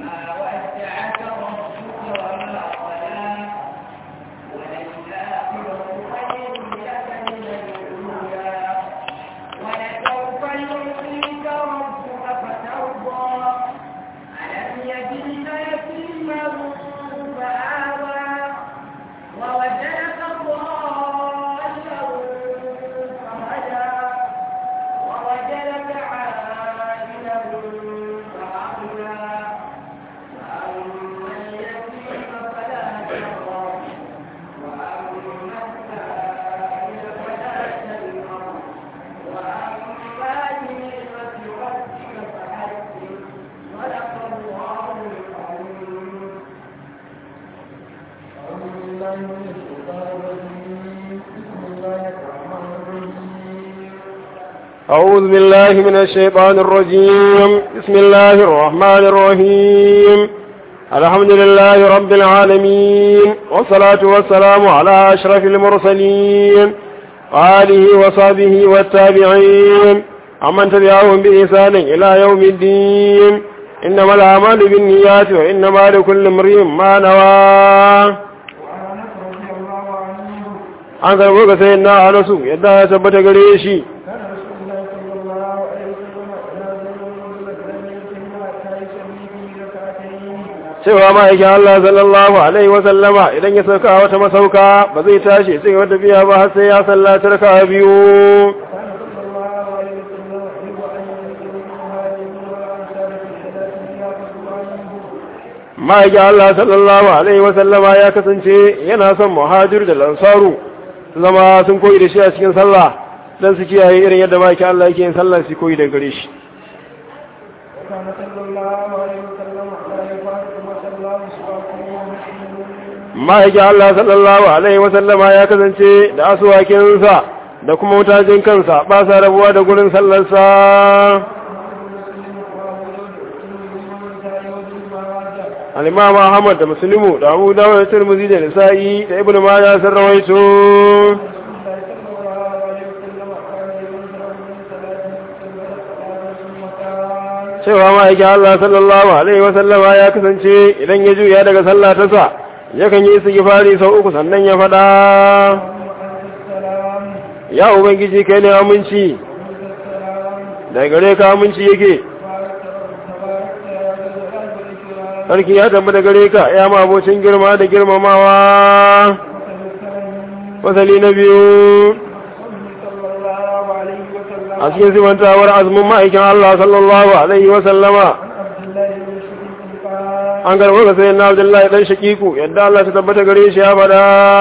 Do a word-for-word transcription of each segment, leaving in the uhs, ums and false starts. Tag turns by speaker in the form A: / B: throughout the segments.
A: أعوذ بالله من الشيطان الرجيم بسم الله الرحمن الرحيم الحمد لله رب العالمين والصلاة والسلام على أشرف المرسلين وآله وصحبه والتابعين ومن تبعهم بإحسان إلى يوم الدين إنما الأعمال بالنيات وإنما لكل امرئ ما نوى. an karbo ga sayin na anasu yadda ya tabbata gare shi cewa ma'aikin Allah sallallahu alaihi wasallama idan ya sauka wata masauka ba zai tashi sai wata biya ba har sai ya sallaci raka'a biyu. ma'aikin Allah sallallahu alaihi wasallama ya kasance yana son muhajir da lansaru zama sun koyi da shi a cikin sallah dan su kiyaye irin yadda ma'aikin Allah yake yin sallah su koyi da gare shi. ma'aikin Allah sallallahu alaihi wasallama ya kasance da asuwakinsa da kuma wutajin kansa ba sa rabuwa da gurin sallarsa. al-Imam Ahmad da Muslimu da Abu Dawud da Tirmidhi da Nasa'i da Ibn Majah sun rawaito cewa ma'aikin Allah sallallahu alaihi wasallama ya kasance idan ya juya daga sallah ta sa yakan yi istighfari sau uku sannan ya fada ya ubangiji kai ne aminci daga gare ka aminci yake sarki ya tabbata gare ka ya ma abocin girma da girmamawa. fasali na biyu a cikin simantawar azumin ma'aikin Allah sallallahu alaihi wasallama an garba ga sayin na Abdullahi dan shakiku yadda Allah ta tabbata gare shi ya bada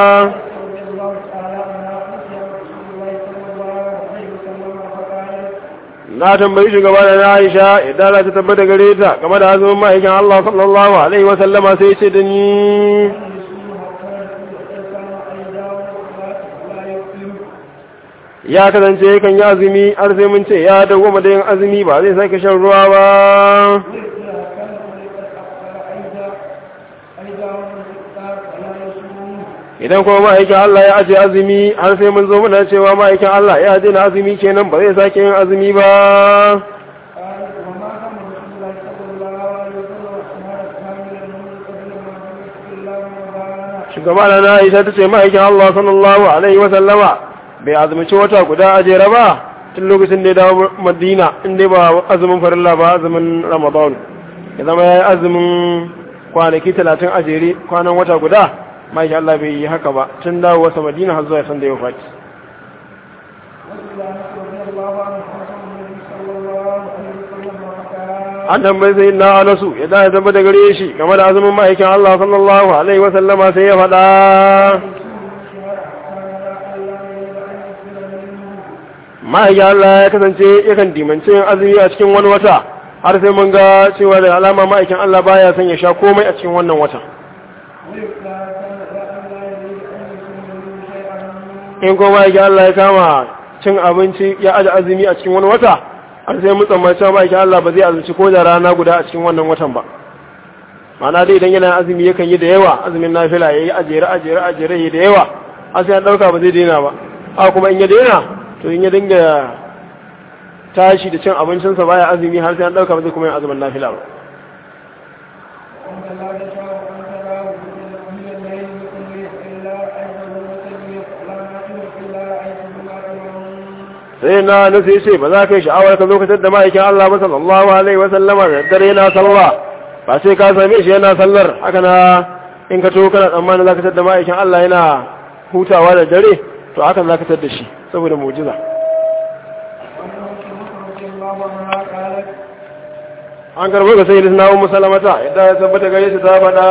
A: na tambayi shugaba da na Aisha yadda Allah ta tabbata gare ta game da azumin ma'aikin Allah sallallahu alaihi wasallama sai ce da ni ya kasance kan yi azumi har sai mun ce ya dawwama da yin azumi ba zai sake shan ruwa ba. idan kuma ma'aikin Allah ya aje azumi har sai mun zo muna cewa ma'aikin Allah ya aje na azumi kenan ba zai sake yin azumi ba. shugaba da na Aisha ta ce ma'aikin Allah sallallahu alaihi wa sallama bai azumci wata guda a jere ba tun lokacin da ya dawo Madina in dai ba azumin farilla ba azumin Ramadan ya zama ya yi azumin kwanaki talatin a jere kwanan wata guda ma'aikin Allah bai yi haka ba tun dawo wasa Madina har zuwa san da ya fati. an tambayi sai na Anasu ya da ya zama da gare shi game da azumin ma'aikin Allah sallallahu alaihi wa sallama sai ya faɗa ma'aikin Allah ya kasance yakan dimance yin azumi a cikin wani wata har sai mun ga cewa da alama ma'aikin Allah baya son ya sha komai a cikin wannan wata. in kuma ma'aikin Allah ya kama cin abinci ya aje azumi a cikin wani wata har sai mun tsammaci cewa ma'aikin Allah ba zai azumci ko da rana guda a cikin wannan watan ba. ma'ana dai idan yana azumi yakan yi da yawa azumin nafila yayi ajere ajere ajere yayi da yawa har sai an dauka ba zai daina ba. a kuma in ya daina to in ya dinga tashi da cin abincinsa baya azumi har sai an dauka ba zai kuma yin azumin nafila ba.
B: أنت لا تشاء أن تراه من الليل يكلف إلا عيبه وتكلف لا نعلم إلا عيبه ما تمام
A: sai na nufi ce ba za ka yi sha'awar ka zo ka tadda ma'aikin Allah ba sallallahu alaihi wa sallama da dare yana sallah ba sai ka same shi yana sallar haka na in ka to kana tsammanin za ka tadda ma'aikin Allah yana hutawa da dare to haka za ka tadda shi saboda mu'jiza an karbo ga sai na ummu salamata idan ya tabbata gare shi ta faɗa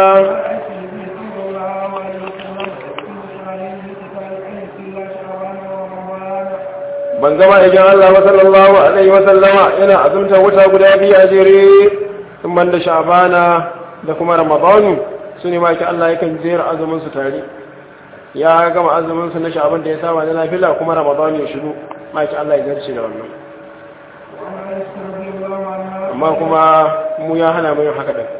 A: ban gama idan Allah wa sallallahu alaihi wa sallama yana azumta wuta guda biyu a jere sun banda sha'bana da kuma ramadan su ne ma ki Allah yakan jera azumin su tare ya gama azumin su na sha'ban da ya saba da nafila kuma ramadan ya shigo ma ki Allah ya zarce da wannan amma kuma mu ya hana mu yin haka din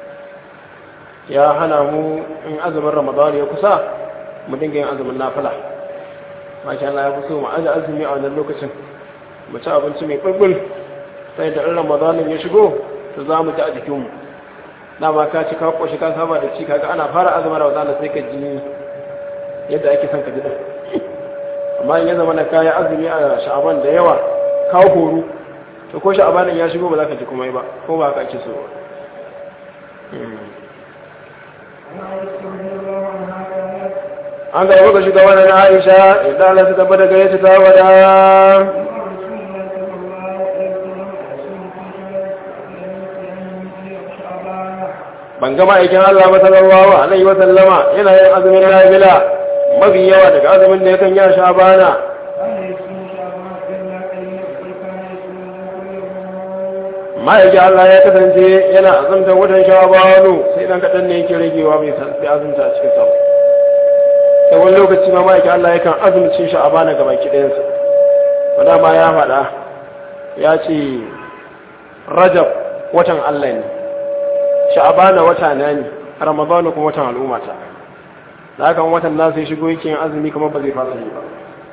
A: ya hana mu in azumin ramadan ya kusa mu dinga yin azumin nafila masha Allah ya fi so mu aje azumi a wannan lokacin mu ci abinci mai bulbul sai da Ramadan ya shigo to za mu ji a jikin mu dama ka ci ka koshi ka saba da ci kaga ana fara azumin Ramadan sai ka ji yadda ake son ka ji din amma in ya zama na kai azumi a Sha'ban da yawa ka horo to ko Sha'ban ya shigo ba za ka ji komai ba ko ba ka ake so ba an ga yabo ga shugaban na Aisha idan Allah ta tabbata gare ta ta wada ban gama aikin Allah ba sallallahu alaihi wa sallama yana yin azumin nafila mafi yawa daga azumin da yakan yi Sha'bana ma'aikin Allah ya kasance yana azumta watan Sha'banu sai dan kadan ne yake ragewa bai san sai azumta a cikin sa da wani lokaci ma ma'aikin Allah yakan azumcin Sha'bana ga baki ɗayansa wanda ma ya faɗa ya ce Rajab watan Allah ne Sha'bana wata na ne Ramadan kuma watan al'ummata da haka watan na sai shigo yake yin azumi kamar ba zai fasa yi ba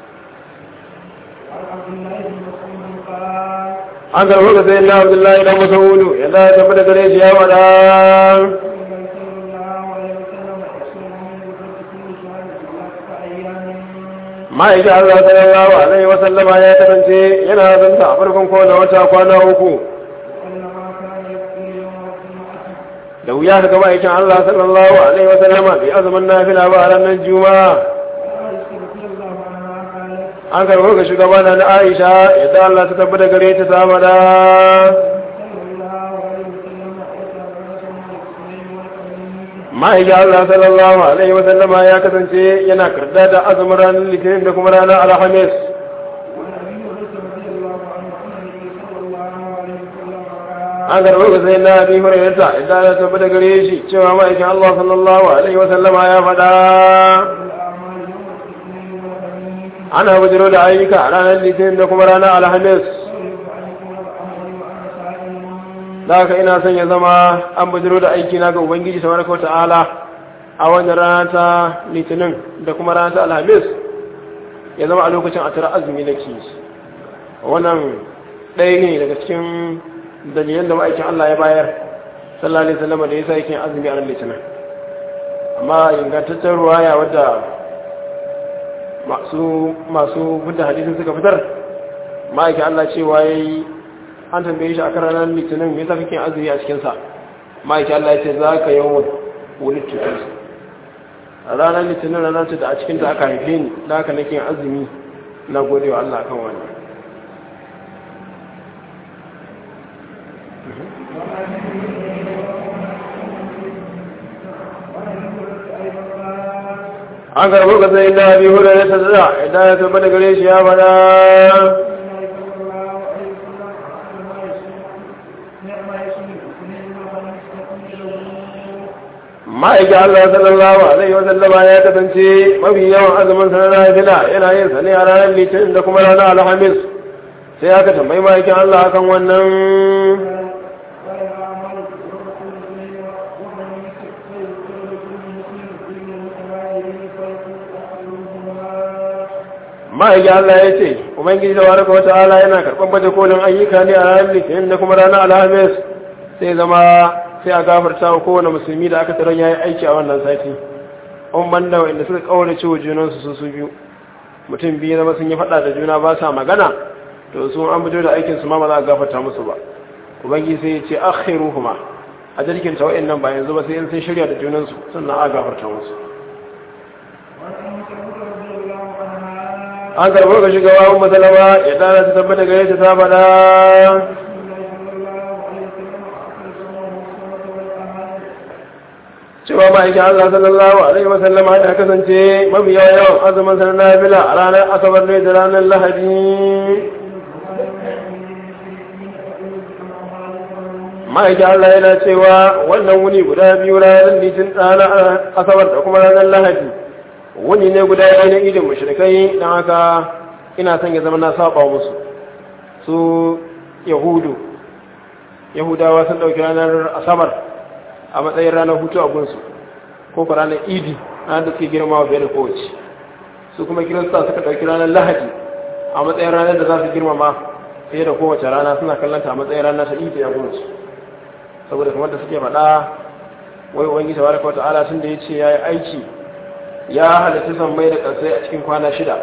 A: an karɓar da sai na Abdullahi dan Mas'udu yadda ya tafi da gare shi ya wada ma'aikin Allah sallallahu alaihi wa sallama ya kasance yana zanta a farkon kowane wata kwana uku da wuya ka gaba aikin Allah sallallahu alaihi wa sallama bai azumin nafila ba a ranar juma'a an karɓar ga shugabana na Aisha yadda Allah ta tabbata gare ta samada ma'aikin Allah sallallahu alaihi wa sallama ya kasance yana karda da azumin ranar litinin da kuma ranar alhamis an karɓar ga sai na abi hurairata idan ya tabbata gare shi cewa ma'aikin Allah sallallahu alaihi wa sallama ya faɗa ana bujiro da ayyuka a ranar litinin da kuma ranar alhamis da haka ina son ya zama an bujiro da aiki na ga ubangiji tabaraka wa ta'ala a wannan rana ta litinin da kuma rana ta alhamis ya zama a lokacin a tara azumi na ki wannan ɗaya ne daga cikin dalilan da ma'aikin Allah ya bayar sallallahu alaihi wasallam da yasa yake azumi a ran litinin amma ingantaccen ruwaya wadda masu masu fita hadisin suka fitar ma'aikin Allah cewa yayi an tambaye shi akan ranar litinin me yasa kake azumi a cikin sa ma'aikin Allah ya ce za ka yawon wulid tutus a ranar litinin ranar ce da a cikin ta aka haife ni da haka nake azumi na gode wa Allah kan wannan an karɓar ka sai na biyu da ya tattara idan ya tabbata gare shi ya faɗa ma'aikin Allah sallallahu alaihi wa sallama ya kasance mafi yawan azumin sa na nafila yana yin sa ne a ranar litinin da kuma ranar alhamis sai aka tambayi ma'aikin Allah akan wannan ma'aikin Allah ya ce ubangiji da waraka wata ala yana karɓar baje kolin ayyuka ne a ranar litinin da kuma ranar alhamis sai zama sai a gafarta wa kowane musulmi da aka taron yayi aiki a wannan sati on banda wanda suka kaurace wa junansu su su biyu mutum biyu zama sun yi fada da juna ba sa magana to su an fito da aikin su ma ba za a gafarta musu ba ubangi sai ya ce akhiruhuma a jirgin ta wa'annan ba yanzu ba sai in sun shirya da junansu sannan a gafarta musu an karɓar ga shugaba umma salama ya dana ta tabbata gare ta ta faɗa cewa ma'aikin Allah sallallahu alaihi wa sallama ya kasance mabiya yawan azumin sanar nafila a ranar asabar ne da ranar lahadi ma'aikin Allah yana cewa wannan wuni guda biyu ranar litin ranar asabar da kuma ranar lahadi wuni ne guda biyu na idin mushrikai don haka ina son ya zama na saba musu su yahudu yahudawa sun ɗauki ranar asabar a matsayin ranar hutu a gunsu ko ka ranar idi ranar da suke girma wa biyar da kowace su kuma kirista suka ɗauki ranar lahadi a matsayin ranar da za su girmama fiye da kowace rana suna kallanta a matsayin ranar ta idi a gunsu saboda kamar da suke faɗa wai wani gisa wadda kawata ala sun da ya ce ya yi aiki ya halitta san mai da ƙarsai a cikin kwana shida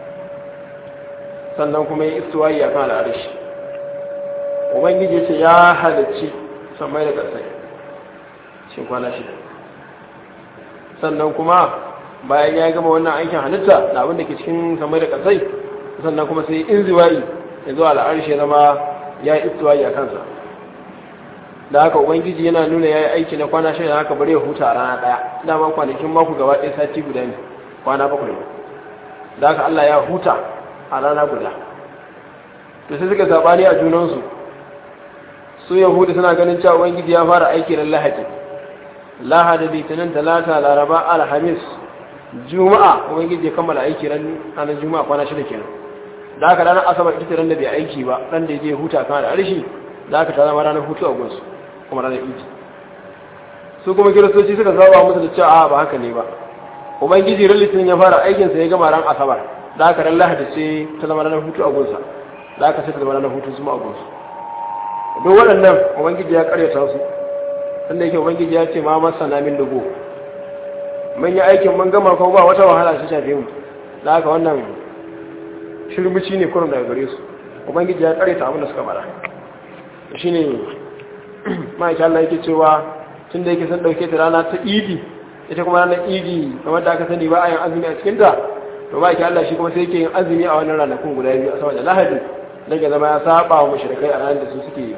A: sannan kuma ya istuwayi a kan al'arishi ubangiji ya ce ya halicci san mai da ƙarsai cikin kwana shida sannan kuma bayan ya gama wannan aikin halitta da abin da ke cikin samai da ƙasai sannan kuma sai in ziwayi ya zo al'arshi ya zama ya yi istuwayi a kansa da haka ubangiji yana nuna ya yi aiki na kwana shida haka bari ya huta a rana ɗaya dama kwanakin mako gaba ɗaya sati guda ne kwana bakwai ne da haka Allah ya huta a rana guda to sai suka zaɓani a junansu su yahudu suna ganin cewa ubangiji ya fara aiki ran lahadi lahadi litinin talata laraba alhamis juma'a ubangiji ya kammala aiki ran ranar juma'a kwana shida kenan da haka ranar asabar ita ran da bai aiki ba ran da ya je huta kan da arshi da haka ta zama ranar hutu a gunsu kuma ranar idi su kuma kiristoci suka zaba musu da cewa ba haka ne ba ubangiji ran litinin ya fara aikinsa ya gama ran asabar da haka ran lahadi ce ta zama ranar hutu a gunsa da haka sai ta zama ranar hutu su ma a gunsu duk waɗannan ubangiji ya karyata su sannan yake ubangiji ya ce ma masana min dubu mun yi aikin mun gama kuma ba wata wahala su shafe mu da haka wannan shirbici ne kurum daga gare su ubangiji ya karyata abin da suka fara shine ma'aikin Allah yake cewa tun da yake san dauke ta rana ta idi ita kuma ranar idi kamar da aka sani ba a yin azumi a cikinta to ma'aikin Allah shi kuma sai yake yin azumi a wannan ranakun guda biyu a sama da lahadi don ya zama ya saba wa mashirikai a ranar da su suke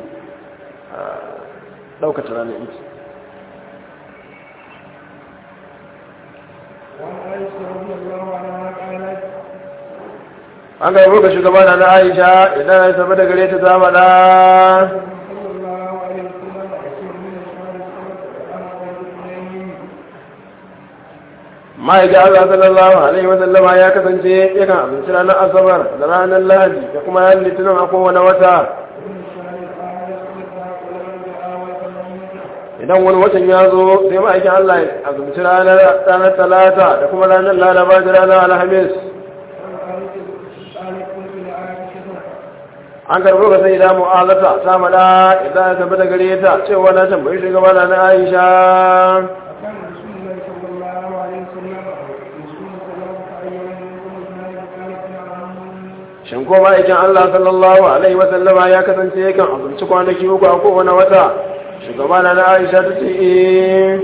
A: daukata ranar idi an ga yabo ga shugaba na Aisha idan ya saba da gare ta zama da ma'aikin Allah sallallahu alaihi wasallama ya kasance yakan abinci ranar asabar da ranar lahadi da kuma yan litinin a kowane wata idan wani watan ya zo sai ma'aikin Allah ya abinci ranar talata da kuma ranar laraba da ranar alhamis an karbo ga sai da mu'azata ta mada idan ya tabbata gare ta cewa na tambayi shugaba na Aisha shin ko ma'aikin Allah sallallahu alaihi wa sallama ya kasance yakan azumci kwanaki uku a kowane wata shugaba na Aisha ta ce eh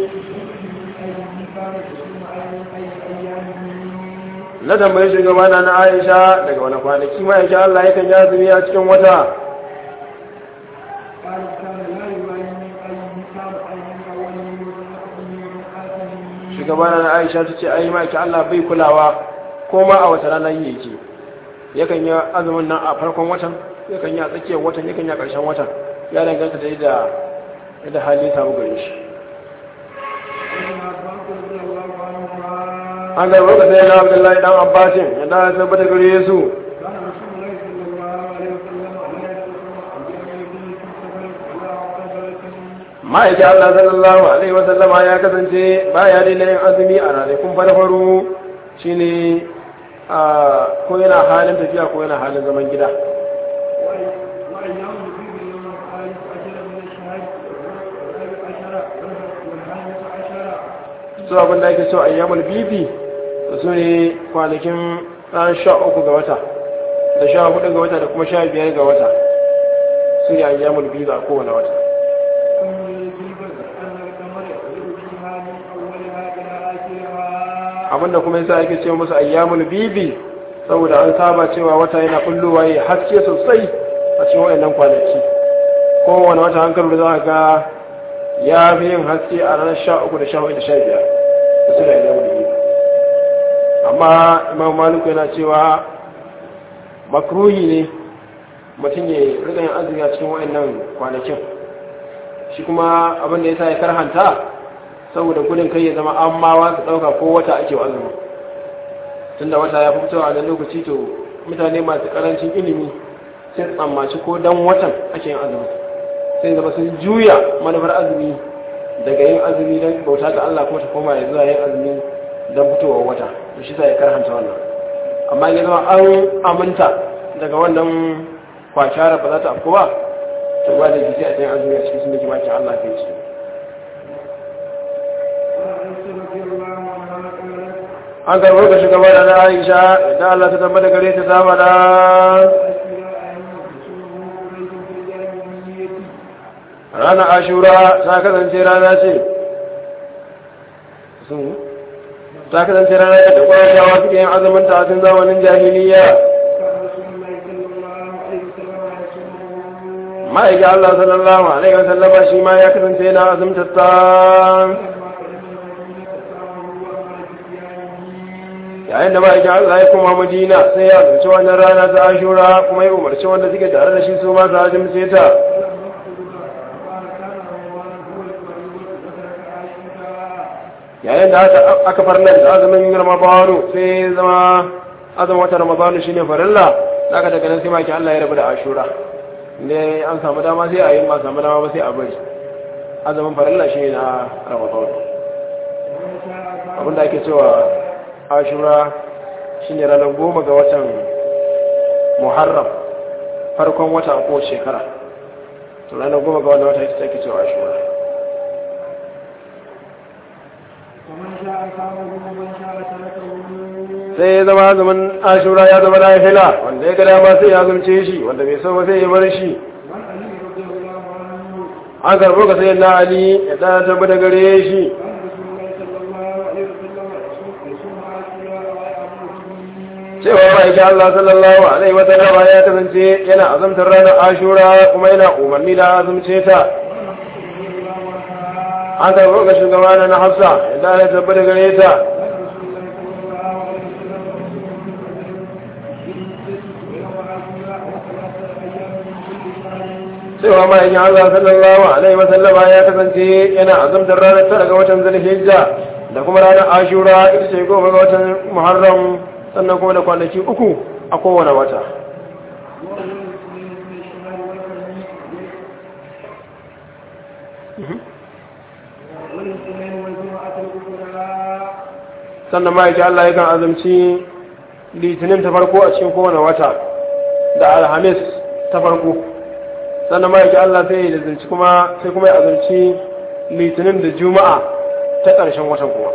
A: na tambayi shugaba na Aisha daga wani kwanaki ma'aikin Allah yakan yi azumi a cikin wata shugaba na Aisha ta ce ai ma'aikin Allah bai kulawa ko ma a wata ranar yake yakan yi azumin nan a farkon watan yakan yi a tsakiyar watan yakan yi a ƙarshen watan ya danganta da yadda yadda hali samu gare shi an garba ka sai na Abdullahi dan Abbasin yadda ya tabbata gare su ma'aikin Allah sallallahu alaihi wasallama ya kasance baya daina yin azumi a ranakun farfaru shine ko yana halin tafiya ko yana halin zaman gida su abin da ake so ayyamul bibi su ne kwanakin ranar sha uku ga wata da sha hudu ga wata da kuma sha biyar ga wata su ne ayyamul bibi a kowane wata. abinda kuma yasa ake ce musu ayyamul bibi saboda an saba cewa wata yana kulluwa ya haske sosai a cikin wayannan kwanaki kowane wata hankali da za ga ya fi yin haske a ranar sha uku da sha hudu da sha biyar da su da ayyamul bibi. amma imam maliku yana cewa makruhi ne mutum ya riga yin azumi a cikin wayannan kwanakin shi kuma abin da yasa ya karhanta saboda gudun kai ya zama an mawa su ɗauka ko wata ake wa azumi tunda wata ya fi fitowa a lokaci to mutane masu ƙarancin ilimi sai tsammaci ko dan watan ake yin azumi sai zama sun juya manufar azumi daga yin azumi don bauta ga Allah kuma ta koma ya zuwa yin azumi don fitowar wata to shi ya karhanta wannan amma ya zama an aminta daga wannan kwakyara ba za ta afku ba to ba da jisi a cikin azumi a cikin sun da kimakin Allah kai ce. an karbo ga shugaba da na Aisha da Allah ta tabbata gare ta zama da ranar Ashura ta kasance rana ce ta kasance rana ce da kwashawa suke yin azumin ta a cikin zamanin jahiliya. ma'aikin Allah sallallahu alaihi wa sallama shi ma ya kasance yana azumta ta yayin da ma'aikin Allah ya kuma Madina sai ya azumci wannan rana ta Ashura kuma ya umarci wanda suke tare da shi su ma su azumce ta. yayin da aka farnar da azumin Ramadanu sai zama azumin wata Ramadanu shine farilla daga daga nan sai ma'aikin Allah ya rabu da Ashura ne an samu dama sai a yi ma samu dama ba sai a bari azumin farilla shi na Ramadan. abinda ake cewa Ashura shine ranar goma ga watan Muharram farkon wata a kowace shekara to ranar goma ga wannan wata ita ake cewa Ashura. sai ya zama zaman Ashura ya zama nafila wanda ya ga dama sai ya zumce shi wanda bai so ba sai ya bar shi. an karbo ka sai na Ali ya da tabbata gare shi cewa ma'aikin Allah sallallahu alaihi wa sallam ya kasance yana azumtar ranar Ashura kuma yana umarni da azumce ta. an karbo ka shugaba na Hafsa ya da tabbata gare ta cewa ma'aikin Allah sallallahu alaihi wa sallama ya kasance yana azumtar ranar tara ga watan Zulhijja da kuma ranar Ashura ita ce goma ga watan Muharram sannan kuma da kwanaki uku a kowane wata. sannan ma'aikin Allah yakan azumci Litinin ta farko a cikin kowane wata da Alhamis ta farko sannan ma'aikin Allah sai ya azumci kuma sai kuma ya azumci Litinin da Juma'a ta ƙarshen watan kuma.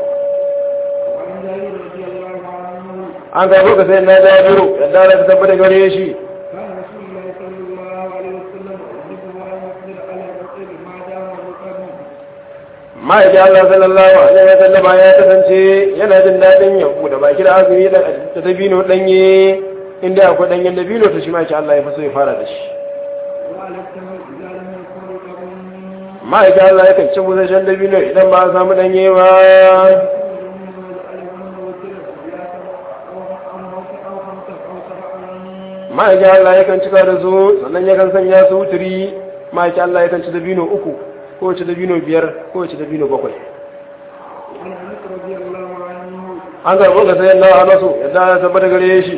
A: an kai roka sai na jabiru yadda Allah ta tabbata gare shi ma'aikin Allah sallallahu alaihi wa sallama ya kasance yana jin daɗin ya buɗe baki da azumi da dabino ɗanye inda akwai ɗanyen dabino to shi ma'aikin Allah ya fi so ya fara da shi. ma'aikin Allah ya kan ci busasshen dabino idan ba a samu ɗanye ba. ma'aikin Allah ya kan cika da su sannan ya kan sanya su wuturi ma'aikin Allah ya kan ci dabino uku ko ci dabino biyar ko ci dabino bakwai. an karɓo ga sayan na anasu yadda ya tabbata gare shi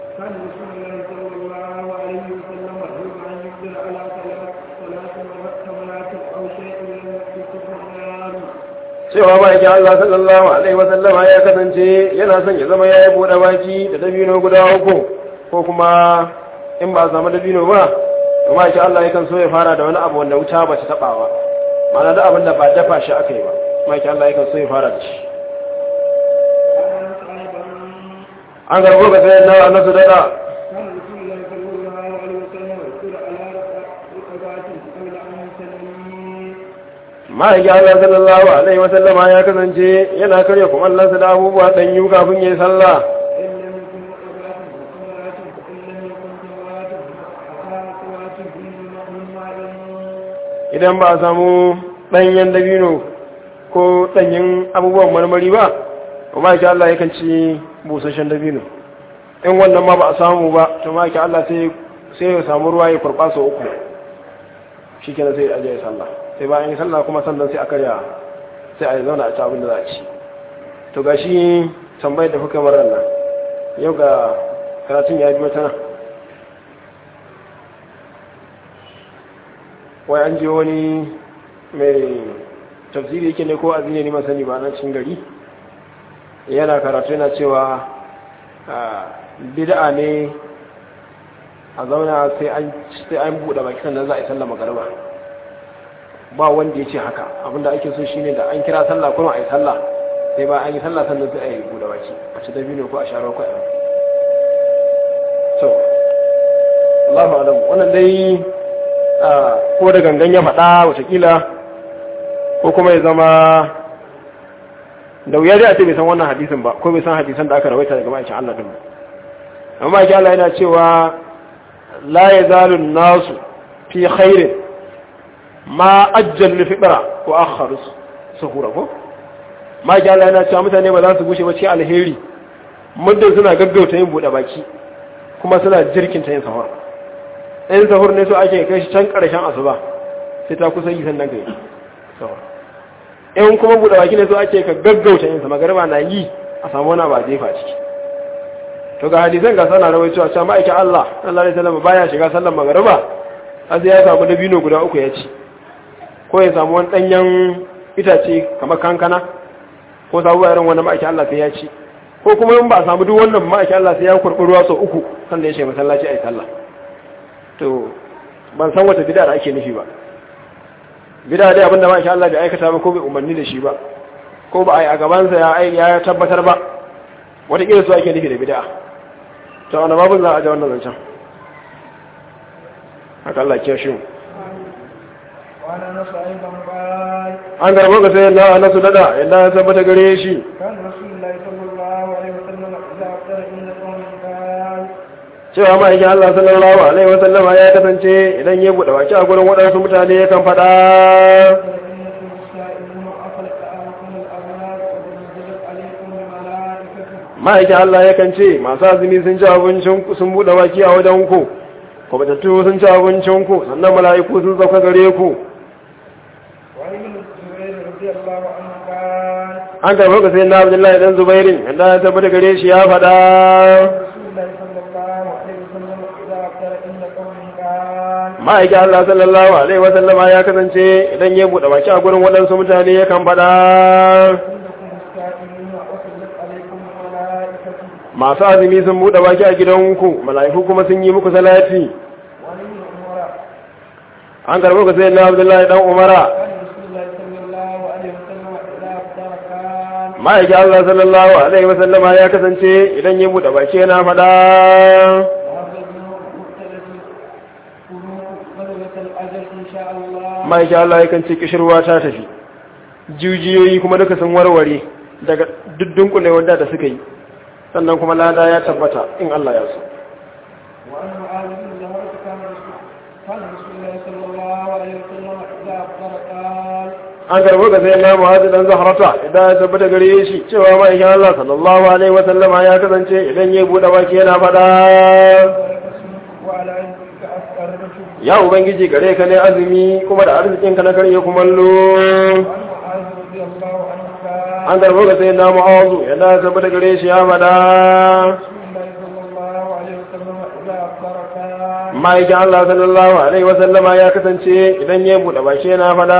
A: cewa ma'aikin Allah sallallahu alaihi wasallama ya kasance yana son ya zama ya yi buɗe baki da dabino guda uku ko kuma in ba a samu dabino ba to ma'aikin Allah ya kan so ya fara da wani abu wanda wuta ba ta taɓa ba ma'ana da abin da ba dafa shi aka yi ba maki Allah yakan so ya fara da shi an garbo ga sai na annasu dada ma'aiki Allah sallallahu alaihi wasallama ya kasance yana karya kumallansa da abubuwa ɗanyu kafin ya yi sallah idan ba a samu ɗanyen dabino ko ɗanyen abubuwan marmari ba to ma'aiki Allah yakan ci busasshen dabino in wannan ma ba a samu ba to ma'aiki Allah sai ya samu ruwa ya kurɓa sau uku shi kenan sai ya ajiye sallah sai bayan yi sallah kuma sannan sai a karya sai a zauna a ci abin da za a ci to ga shi tambayar da kuka marar nan yau ga karatun ya biyo ta nan wai an je wani mai tafsiri yake ne ko azine ne masani ba nan cikin gari yana karatu yana cewa bid'a ne a zauna sai an buɗe baki sannan za a yi sallah magariba ba wanda ya ce haka abinda ake so shine da an kira sallah kuma a yi sallah sai ba an yi sallah sannan sai a yi buɗe baki a ci dabino ko a sharar ko a yi so Allahu alam wannan dai ko da gangan ya faɗa watakila ko kuma ya zama da wuya dai a ce bai san wannan hadisin ba ko bai san hadisan da aka rawaita daga ma'aikin Allah din amma ma'aikin Allah yana cewa la yazalu nasu fi khairin ma ajjal fitra wa akhar suhura ko ma'aikin Allah yana cewa mutane ba za su gushe ba cikin alheri muddin suna gaggauta yin bude baki kuma suna jirkinta yin sahur ɗayan sahur ne so ake kai shi can ƙarshen asuba sai ta kusa yi sannan kai sahur in kuma buɗe baki ne so ake ka gaggauta yin sa magariba na yi a samu wani ba jefa ciki to ga hadisan ga sana rawai cewa can ma'aikin Allah sallallahu alaihi wasallam baya shiga sallar magariba har sai ya samu dabino guda uku ya ci ko ya samu wani ɗanyen itace kamar kankana ko sabuwa irin wani ma'aikin Allah sai ya ci ko kuma in ba a samu duk wannan ma'aikin Allah sai ya kurɓi ruwa sau uku sannan ya shiga masallaci a yi sallah to ban san wata bid'a da ake nufi ba bid'a dai abinda ma insha Allah bai aikata ba ko bai umarni da shi ba ko ba ai a gaban sa ya ya tabbatar ba wata kila su ake nufi da bid'a to wannan babun za a ga wannan zancan haka Allah ya shi
B: وانا نصعي بمباي
A: an garbo ga sai Allah nasu dada inda ya tabbata gare shi
B: كان رسول الله صلى الله عليه وسلم اذا افطر ان قوم قال
A: cewa ma'aikin Allah sallallahu alaihi wasallama ya kasance idan ya buɗe baki a gurin waɗansu mutane yakan faɗa ma'aikin Allah yakan ce masu azumi sun ci abincin sun buɗe baki a wajen ku kwabatattu sun ci abincin ku sannan mala'iku sun sauka gare ku an karɓar ka sai na Abdullahi dan Zubairin yadda ya tabbata gare shi ya faɗa ma'aikin Allah sallallahu alaihi wasallama ya kasance idan ya buɗe baki a gurin waɗansu mutane yakan faɗa masu azumi sun buɗe baki a gidanku mala'iku kuma sun yi muku salati an karɓo ka sai na Abdullahi dan Umara ma'aikin Allah sallallahu alaihi wasallama ya kasance idan ya buɗe baki yana faɗa ma'aikin Allah ya kan ce kishirwa ta tafi jijiyoyi kuma duka sun warware daga duddunkulai wanda da suka yi sannan kuma lada ya tabbata in Allah ya so an karbo ga sai na muhajir dan zaharata idan ya tabbata gare shi cewa ma'aikin Allah sallallahu alaihi wa sallama ya kasance idan ya bude baki yana fada ya ubangiji gare ka ne azumi kuma da arzikin ka na karye kumallo an karbo ga sai na mu'azu idan ya tabbata gare shi ya fada ma'aikin Allah sallallahu alaihi wa sallama ya kasance idan ya bude baki yana fada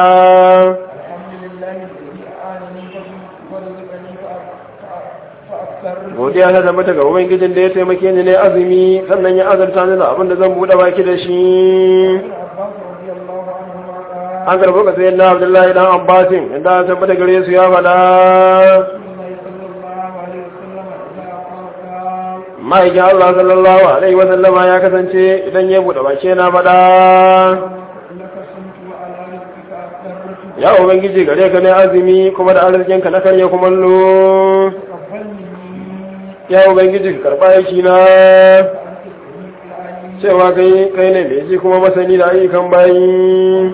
A: godiya ta tabbata ga ubangijin da ya taimake ni ne azumi sannan ya azarta ni da abin da zan bude baki da shi an karbo ka sai na Abdullahi dan Abbasin inda an tabbata gare su ya fada ma'aikin Allah sallallahu alaihi wa sallama ya kasance idan ya buɗe baki na fada ya ubangiji gare ka ne azumi kuma da arzikin ka na karya kumallo ya ubangiji ka karba yaki na cewa kai kai ne mai ji kuma masani da ayyukan bayi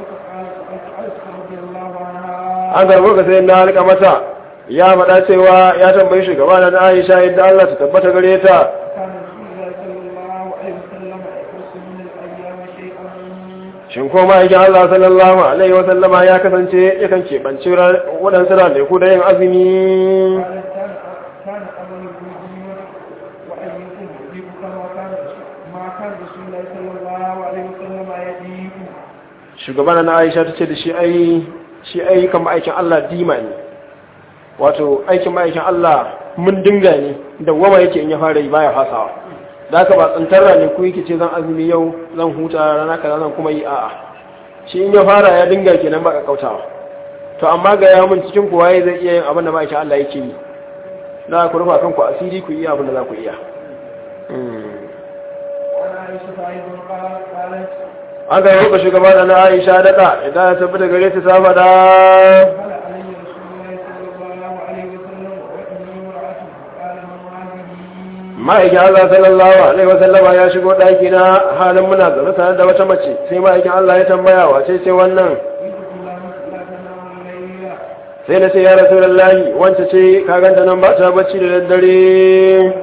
A: an karbo ka sai na halka mata ya faɗa cewa ya tambayi shugaba na Aisha yadda Allah ta tabbata gare ta shin ko ma'aikin Allah sallallahu alaihi wa sallama ya kasance yakan keɓanci waɗansu ranaku da yin azumi shugaba na Aisha ta ce da shi ai shi ayyukan ma'aikin Allah dima ne wato aikin ma'aikin Allah mun dinga ne da wama yake in ya fara yi baya fasawa da haka ba tsantar rane ku yake ce zan azumi yau zan huta rana kaza zan kuma yi a'a shi in ya fara ya dinga kenan ba kautawa to amma ga ya mun cikin ku waye zai iya yin abin da ma'aikin Allah yake yi da ku rufa kanku asiri ku yi abin da za ku iya an ga yau ka shugaba da na Aisha daɗa idan ya tabbata gare ta saba da ma'aikin Allah sallallahu alaihi wasallama ya shigo ɗaki na halin muna zaune tare da wata mace sai ma'aikin Allah ya tambaya wace ce wannan sai na ce ya rasulullahi wance ce ka ganta nan ba ta bacci da daddare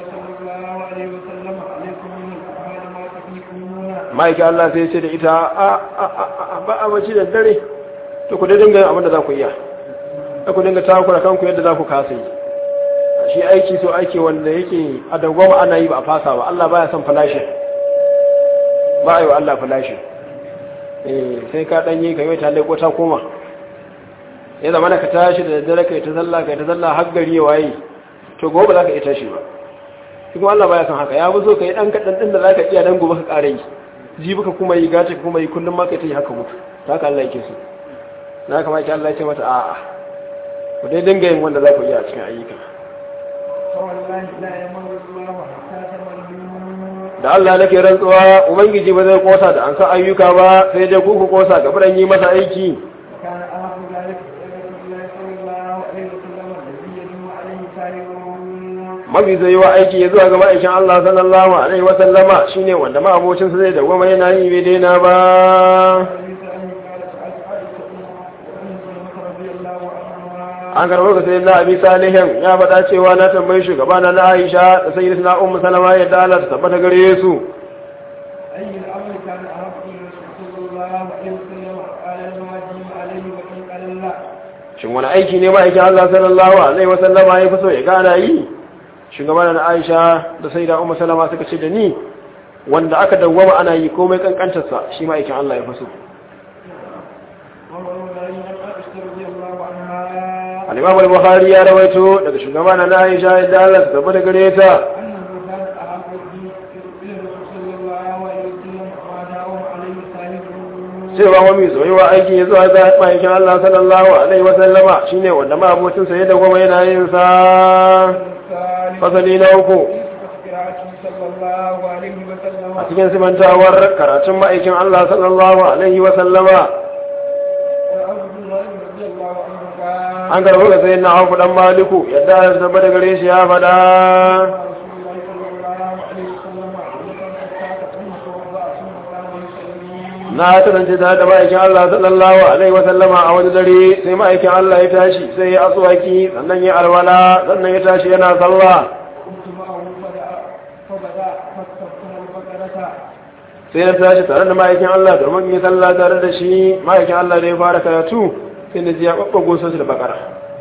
A: ma'aikin Allah sai ce da ita a ba a bacci da dare to ku dai dinga abin da za ku iya da ku dinga takura kanku yadda za ku kasa yi shi aiki so aiki wanda yake a dagwama ana yi ba a fasa ba Allah baya son falashin ba a yi wa Allah falashin sai ka ɗanye ka yi ta laiko ta koma ya zama na ka tashi da daddare ka yi ta zalla ka yi ta zalla har gari ya waye to gobe za ka iya tashi ba kuma Allah baya son haka ya fi so ka yi ɗan kaɗan ɗin da za ka iya dan gobe ka ƙara yi jibi ka kuma yi gace ka kuma yi kullum ma ka ta yi haka mutu ta haka Allah yake so na kama ki Allah ya ce mata a'a ku dai dinga yin wanda za ku iya a cikin ayyuka da Allah nake rantsuwa ubangiji ba zai kosa da an san ayyuka ba sai dai ku ku kosa ga furan yi masa aiki mafi zai yi wa aiki ya zuwa ga ma'aikin Allah sallallahu alaihi wa sallama shine wanda ma abocin sa zai dawwama yana yi bai daina ba an karɓar ka sai na abi salihin ya faɗa cewa na tambayi shugaba na Aisha da sai na ummu salama yadda Allah ta tabbata gare su shin wani aiki ne ma'aikin Allah sallallahu alaihi wa sallama ya fi so ya gana yi shugaba na Aisha da sai da ummu salama suka ce da ni wanda aka dawwama ana yi komai kankantarsa shi ma'aikin Allah ya fi so al-Imam al-Bukhari ya rawaito daga shugaba na Aisha yadda Allah ta tabbata gare ta cewa wani soyayya aiki ya zuwa ga ma'aikin Allah sallallahu alaihi wa sallama shine wanda ma abocin sa yadda goma yana yin sa fasali na uku a cikin simantawar karatun ma'aikin Allah sallallahu alaihi wa sallama an karɓi ga sayin na haufu ɗan maliku yadda ya zaba da gare shi ya faɗa na kasance tare da ma'aikin Allah sallallahu alaihi wa sallama a wani dare sai ma'aikin Allah ya tashi sai ya aswaki sannan ya alwala sannan ya tashi yana sallah sai ya tashi tare da ma'aikin Allah domin yi sallah tare da shi ma'aikin Allah da ya fara karatu sai na ji ya ɓaɓɓago su da bakara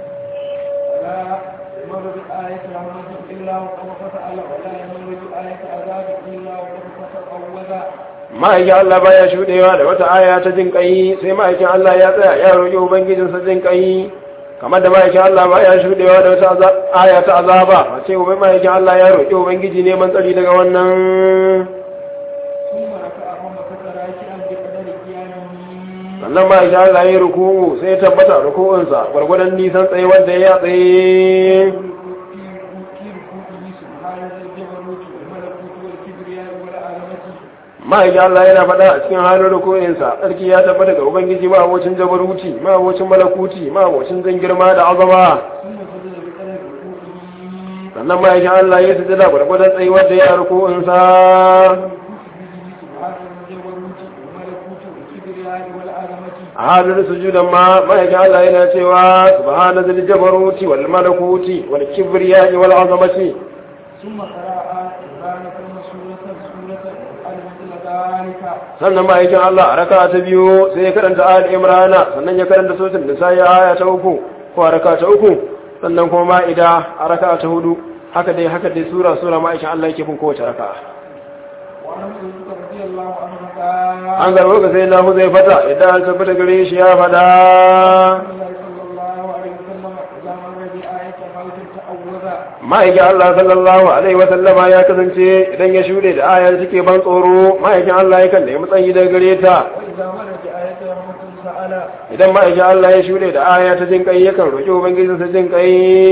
A: ma'aikin Allah baya shuɗewa da wata aya ta jin ƙai sai ma'aikin Allah ya tsaya ya roƙi ubangijinsa jin ƙai kamar da ma'aikin Allah baya shuɗewa da wata aya ta azaba a ce ubai ma'aikin Allah ya roƙi ubangiji neman tsari daga wannan sannan ma ya Allah ya ruku sai ya tabbata ruku'unsa gwargwadon nisan tsaye wanda ya tsaye ma ya Allah yana faɗa a cikin halin ruku'unsa tsarki ya tabbata ga ubangiji ma abocin jabaruti ma abocin malakuti ma abocin zan girma da azama sannan ma ya Allah ya sujada gwargwadon tsaye wanda ya ruku'unsa a halin sujudan ma ma'aikin Allah yana cewa subhana zil jabaruti wal malakuti wal kibriya wal azamati sannan ma'aikin Allah a raka ta biyu sai ya karanta ayat imrana sannan ya karanta suratul nisa ya aya ta uku ko a raka ta uku sannan kuma ma'ida a raka ta hudu haka dai haka dai sura sura ma'aikin Allah yake bin kowace raka an garba ga sai na hu zai fata idan an tabbata gare shi ya fada ma'aikin Allah sallallahu alaihi wasallama ya kasance idan ya shuɗe da ayar suke ban tsoro ma'aikin Allah ya kan da ya matsayi daga gare ta idan ma'aikin Allah ya shuɗe da aya ta jin kai yakan roƙi ubangijinsa jin kai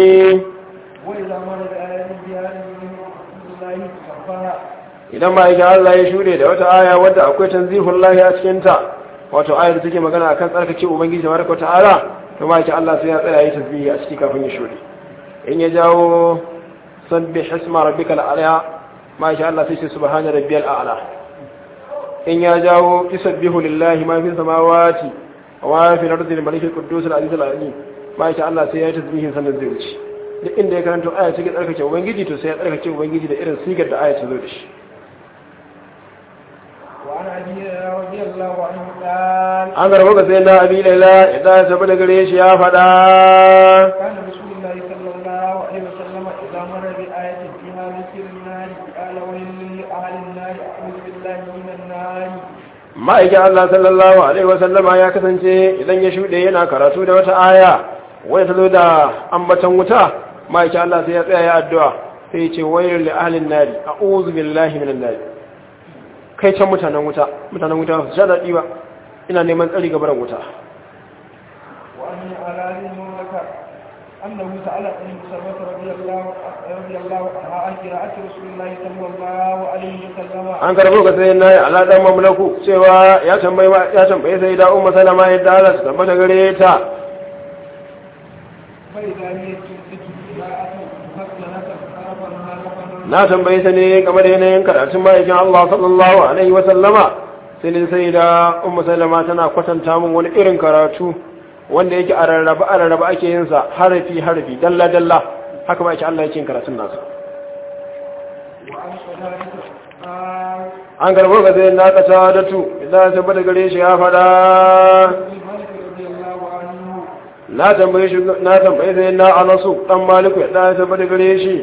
A: idan ma'aikin Allah ya shuɗe da wata aya wadda akwai tanzihun lahi a cikinta wato ayar da take magana akan tsarkake ubangiji tabaraka ta'ala to ma'aikin Allah sai ya tsaya yi tasbihi a ciki kafin ya shuɗe in ya jawo sabbih isma rabbikal a'la ma'aikin Allah sai ce subhana rabbiyal a'la in ya jawo yusabbihu lillahi ma fi samawati wa ma fi al-ardi al-malikul quddus al-aziz al-alim ma'aikin Allah sai ya yi tasbihin sannan zai wuce duk inda ya karanto aya cikin tsarkake ubangiji to sai ya tsarkake ubangiji da irin sigar da aya ta zo da shi an garba ga sai na abi laila idan ya tafi da gare shi ya faɗa ma'aikin Allah sallallahu alaihi wasallama ya kasance idan ya shuɗe yana karatu da wata aya wani ta zo da ambatan wuta ma'aikin Allah sai ya tsaya ya addu'a sai ya ce wayar li ahlin nari a'udhu billahi minan nari kai can mutanen wuta mutanen wuta su sha daɗi ba ina neman tsari ga baran wuta
B: أنه سأل أم سلمة رضي الله رضي الله عنها عن قراءة رسول الله صلى الله عليه وسلم.
A: an karbo ga sai nayi ala dan mamlaku cewa ya tambaye ya tambaye sai da ummu salama yadda Allah ta tabbata gare ta na tambaye ta ne game da yanayin karatun ma'aikin Allah sallallahu alaihi wa sallama sai ne sai da ummu salama tana kwatanta min wani irin karatu wanda yake a rarraba a rarraba ake yin sa harafi harafi dalla dalla haka ma yake Allah yake yin karatun nasa an garbo ga sai na kasa da tu idan ta bada gare shi ya fada na tambaye shi na tambaye sai na Anasu dan Maliku idan ta bada gare shi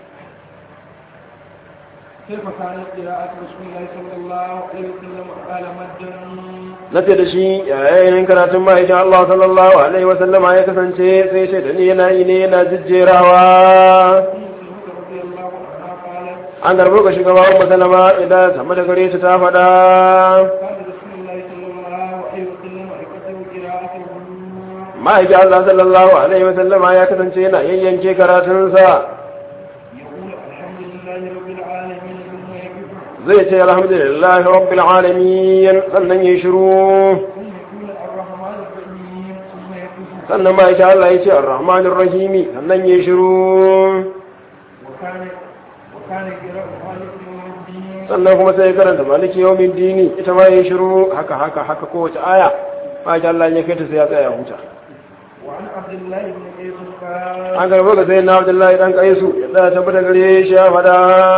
B: كيف كانت قراءة رسول الله صلى الله عليه وسلم قال مدا
A: nace da shi yayin karatun ma'aikin Allah sallallahu alaihi wa sallama ya kasance sai sai da ni yana yi ne yana jijjerawa an garbo ga shugaba Ummu Salama idan sama da gare ta ta faɗa ma'aikin Allah sallallahu alaihi wa sallama ya kasance yana yayyanke karatunsa zai ce alhamdulillahi rabbil alamin sannan ya shiru sannan ba ya Allah ya ce arrahmanir rahimi sannan ya shiru sannan kuma sai ya karanta maliki yawmin dini ita ma ya shiru haka haka haka kowace aya ba ya Allah ya kai ta sai ya tsaya huta an garba ga sai na Abdullahi dan Qaisu ya tsaya tabbata gare shi ya fada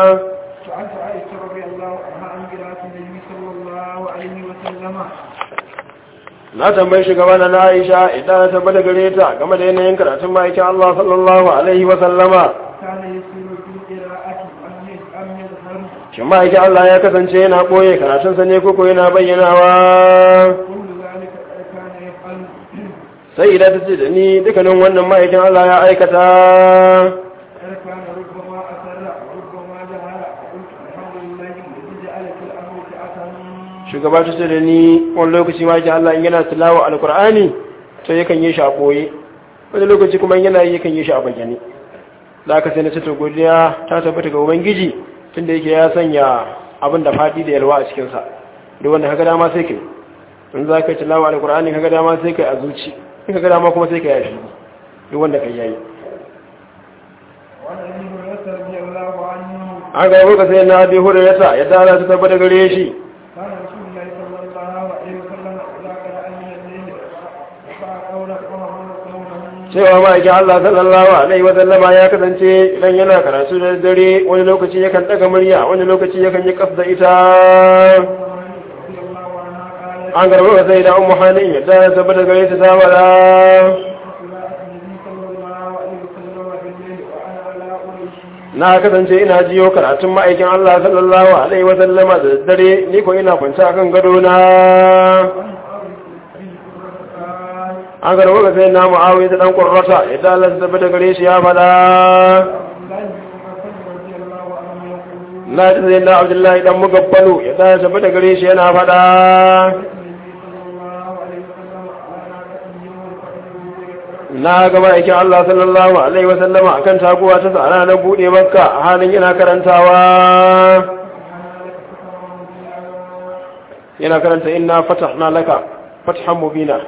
A: na tambayi shugaba na Aisha idan ta tabbata gare ta game da yanayin karatun ma'aikin Allah sallallahu alaihi wa sallama shin ma'aikin Allah ya kasance yana boye karatun sa ne koko yana bayyanawa sai idan ta ce da ni dukkanin wannan ma'aikin Allah ya aikata shugaba ta ce da ni wani lokaci ma ji Allah in yana tilawa alqur'ani to yakan yi shi a boye wani lokaci kuma yana yi yakan yi shi a bayyane da aka sai na ce to godiya ta tabbata ga ubangiji tunda yake ya sanya abin da fadi da yalwa a cikin sa duk wanda kaga dama sai kai in za ka tilawa alqur'ani kaga dama sai kai a zuci in kaga dama kuma sai kai a shi duk wanda kai yayi an ga yau ka sai na bi hurairata yadda Allah ta tabbata gare shi cewa ma'aikin Allah sallallahu alaihi wa sallama ya kasance idan yana karatu da dare wani lokaci yakan daga murya wani lokaci yakan yi kafda ita an garba sai da ummu hanin yadda ya tabbata gare ta tawala na kasance ina jiyo karatun ma'aikin Allah sallallahu alaihi wa sallama da dare ni ko ina kwance akan gado na an garba ga sai na mu'awiya da dan qurrata idan Allah ya tabbata gare shi ya fada na sai na Abdullahi dan mugabbalu idan ya tabbata gare shi yana fada na ga ma'aikin Allah sallallahu alaihi wa sallama akan taguwa ta sa na bude makka a halin yana karantawa yana karanta inna fatahna laka fathan mubina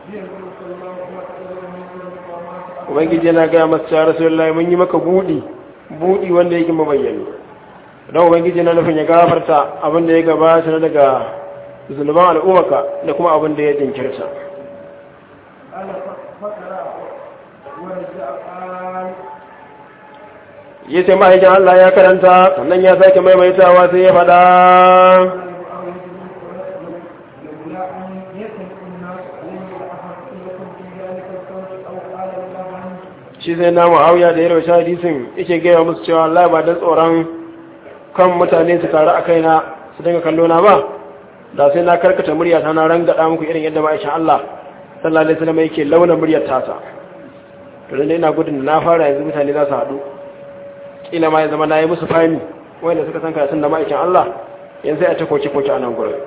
A: ubangiji yana gaya masu cewa rasulullahi mun yi maka budi budi wanda yake mabayyani don ubangiji yana nufin ya gafarta abin da ya gabata na daga zulman al'ummaka da kuma abin da ya jinkirta ya ce ma'aikin Allah ya karanta sannan ya sake maimaitawa sai ya faɗa shi zai na ma'auya da ya raushe hadisin yake gaya musu cewa Allah ba don tsoron kan mutane su taru a kaina su dinga kallo na ba da sai na karkata murya ta na rangada muku irin yadda ma'aikin Allah sallallahu alaihi wasallam yake launa muryar tasa to dan ina gudun na fara yanzu mutane za su haɗu kila ma ya zama na yi musu fahimi wanda suka san karatun da ma'aikin Allah yanzu sai a ta koke koke a nan gurin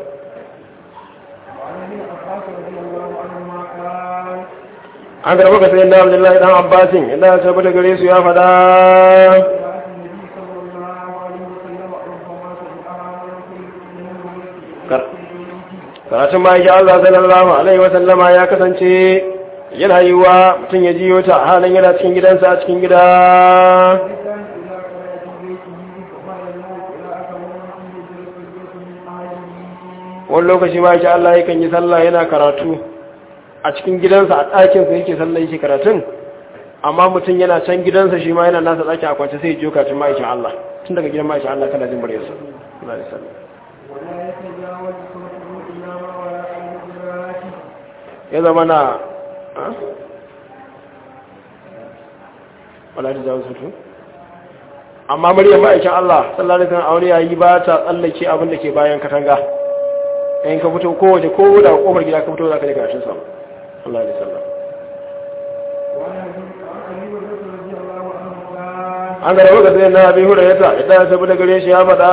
A: an garba ka sayan da Abdullahi dan Abbasin inda ya tabbata gare su ya fada karatun ma'aikin Allah sallallahu alaihi wasallama ya kasance yana yi wa mutum ya jiyo ta halin yana cikin gidansa a cikin gida wani lokaci ma'aikin Allah yakan yi sallah yana karatu a cikin gidansa a ɗakinsa yake sallah yake karatun amma mutum yana can gidansa shi ma yana nasa ɗaki a kwance sai ya jiyo karatun ma'aikin Allah tun daga gidan ma'aikin Allah kana jin muryarsa Allah ya sallah ya zama na wala da jawo sutu amma muryar ma'aikin Allah sallallahu alaihi wasallam aure yayi ba ta tsallake abin da ke bayan katanga in ka fito kowace ko da kofar gida ka fito za ka je gashin sa Allah ya sallam an ga rawa ga sai na bi hurayata idan ya sabu da gare shi ya faɗa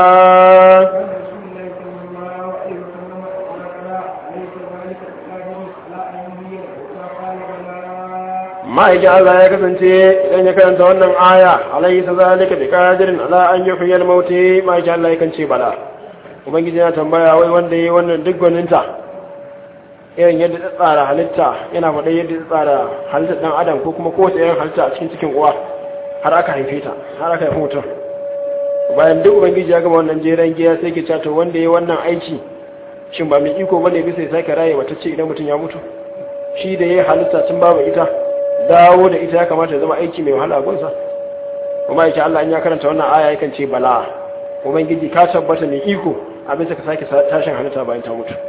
A: ma'aikin Allah ya kasance idan ya karanta wannan aya alayhi ta zalika bi qadirin ala an yuhyil mauti ma'aikin Allah ya kance bala ubangiji ya tambaya wai wanda yayi wannan duk gwaninta irin yadda ta tsara halitta yana faɗa yadda ta tsara halittar dan adam ko kuma kowace irin halitta a cikin cikin uwa har aka haife ta har aka haifi mutum bayan duk ubangiji ya gama wannan jeren giya sai ke cato wanda yayi wannan aiki shin ba mai iko bane bisa ya sake raye wata ce idan mutum ya mutu shi da yayi halitta tun babu ita dawo da ita ya kamata ya zama aiki mai wahala gunsa kuma yake Allah in ya karanta wannan aya yakan ce bala ubangiji ka tabbata mai iko abin ka sake tashin halitta bayan ta mutu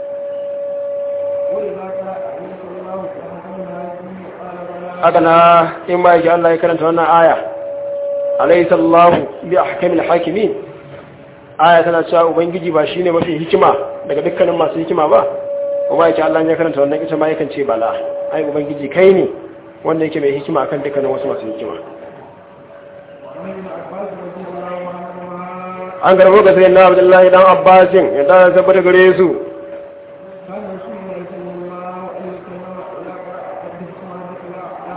A: haka na in ma yake Allah ya karanta wannan aya alayhi sallahu bi ahkamil hakimin aya tana cewa ubangiji ba shine mafi hikima daga dukkanin masu hikima ba kuma yake Allah ya karanta wannan ita ma yakan ce bala ai ubangiji kai ne wanda yake mai hikima akan dukkanin wasu masu hikima an garbo ga sayyidina Abdullahi dan Abbasin ya da tabbata gare su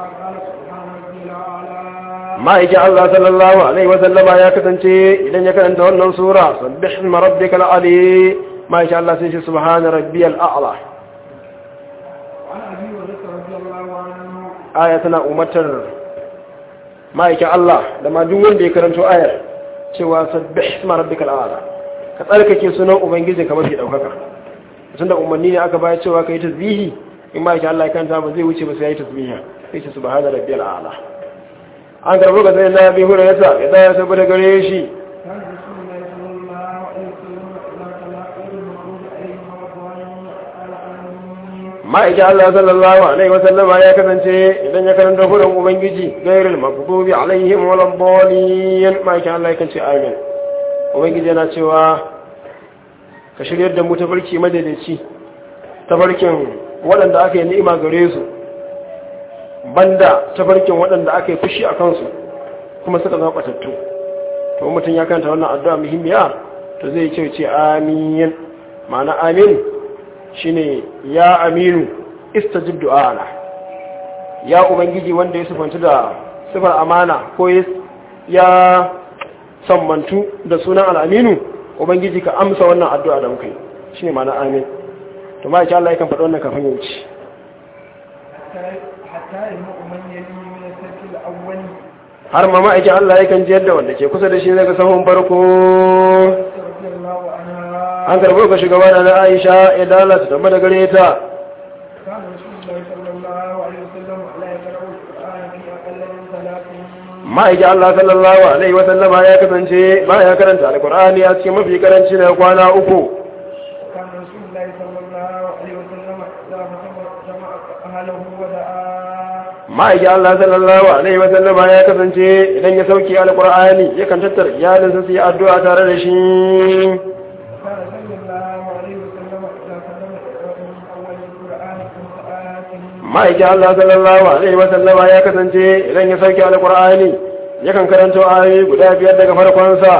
B: قال سبحان ربي الأعلى.
A: ma'aikin Allah sallallahu alaihi wa sallama ya kasance idan ya karanta wannan sura sabbih isma rabbikal ali ma'aikin Allah sai shi subhana rabbiyal a'la.
B: وعن أبي هريرة رضي الله عنه
A: aya tana umartar ma'aikin Allah da ma duk wanda ya karanto ayar cewa sabbih isma rabbikal a'la ka tsarkake sunan ubangiji kamar shi daukaka tunda umarni ne aka bayar cewa kai tasbihi in ma'aikin Allah ya kanta ba zai wuce ba sai ya yi tasbihi sai ce subhana rabbiyal a'la. an karbo ga sai na bi hurairata ya da saboda gare shi
B: كان رسول الله صلى الله عليه وسلم إذا تلا غير المغضوب عليهم ولا الضالين قال آمين.
A: ma'aikin Allah sallallahu alaihi wasallam ya kasance idan ya karanta hudan ubangiji gairul maghdubi alaihim wal dhalin ma'aikin Allah ya kace amin. ubangiji yana cewa ka shiryar da mu tafarki madaidaici tafarkin waɗanda aka yi ni'ima gare su banda tafarkin waɗanda aka yi fushi a kansu kuma suka zama batattu. to mutum ya kanta wannan addu'a muhimmiya to zai ce ce amin. ma'ana amin shine ya aminu istajib du'ana, ya ubangiji wanda ya sifanta da sifar amana ko ya sammantu da sunan al'aminu, ubangiji ka amsa wannan addu'a da muka yi shine ma'ana amin. to ma insha Allah yakan faɗa wannan kafin ya wuce
B: حتى المؤمن يلي من السلك الأول.
A: har ma ma'aikin Allah yakan jiyar da wanda ke kusa da shi daga sahun farko.
B: رضي الله عنها
A: an karbo ka shugaba na Aisha ya dalata da da gare ta
B: كان رسول الله صلى الله عليه وسلم لا يقرأ القرآن في أقل من ثلاث.
A: ma'aikin Allah sallallahu alaihi wa sallama ya kasance ba ya karanta alqur'ani a cikin mafi karanci na kwana uku.
B: كان رسول الله صلى الله عليه وسلم إذا جمع أهله ودعا.
A: ma'aikin Allah sallallahu alaihi wa sallama ya kasance idan ya sauke alqur'ani yakan tattara iyalinsa su yi addu'a tare da shi.
B: كان صلى الله عليه وسلم إذا سلم يقرأ من أول القرآن خمس آيات.
A: ma'aikin Allah sallallahu alaihi wa sallama ya kasance idan ya sauke alqur'ani yakan karanta ayoyi guda biyar daga farkon sa.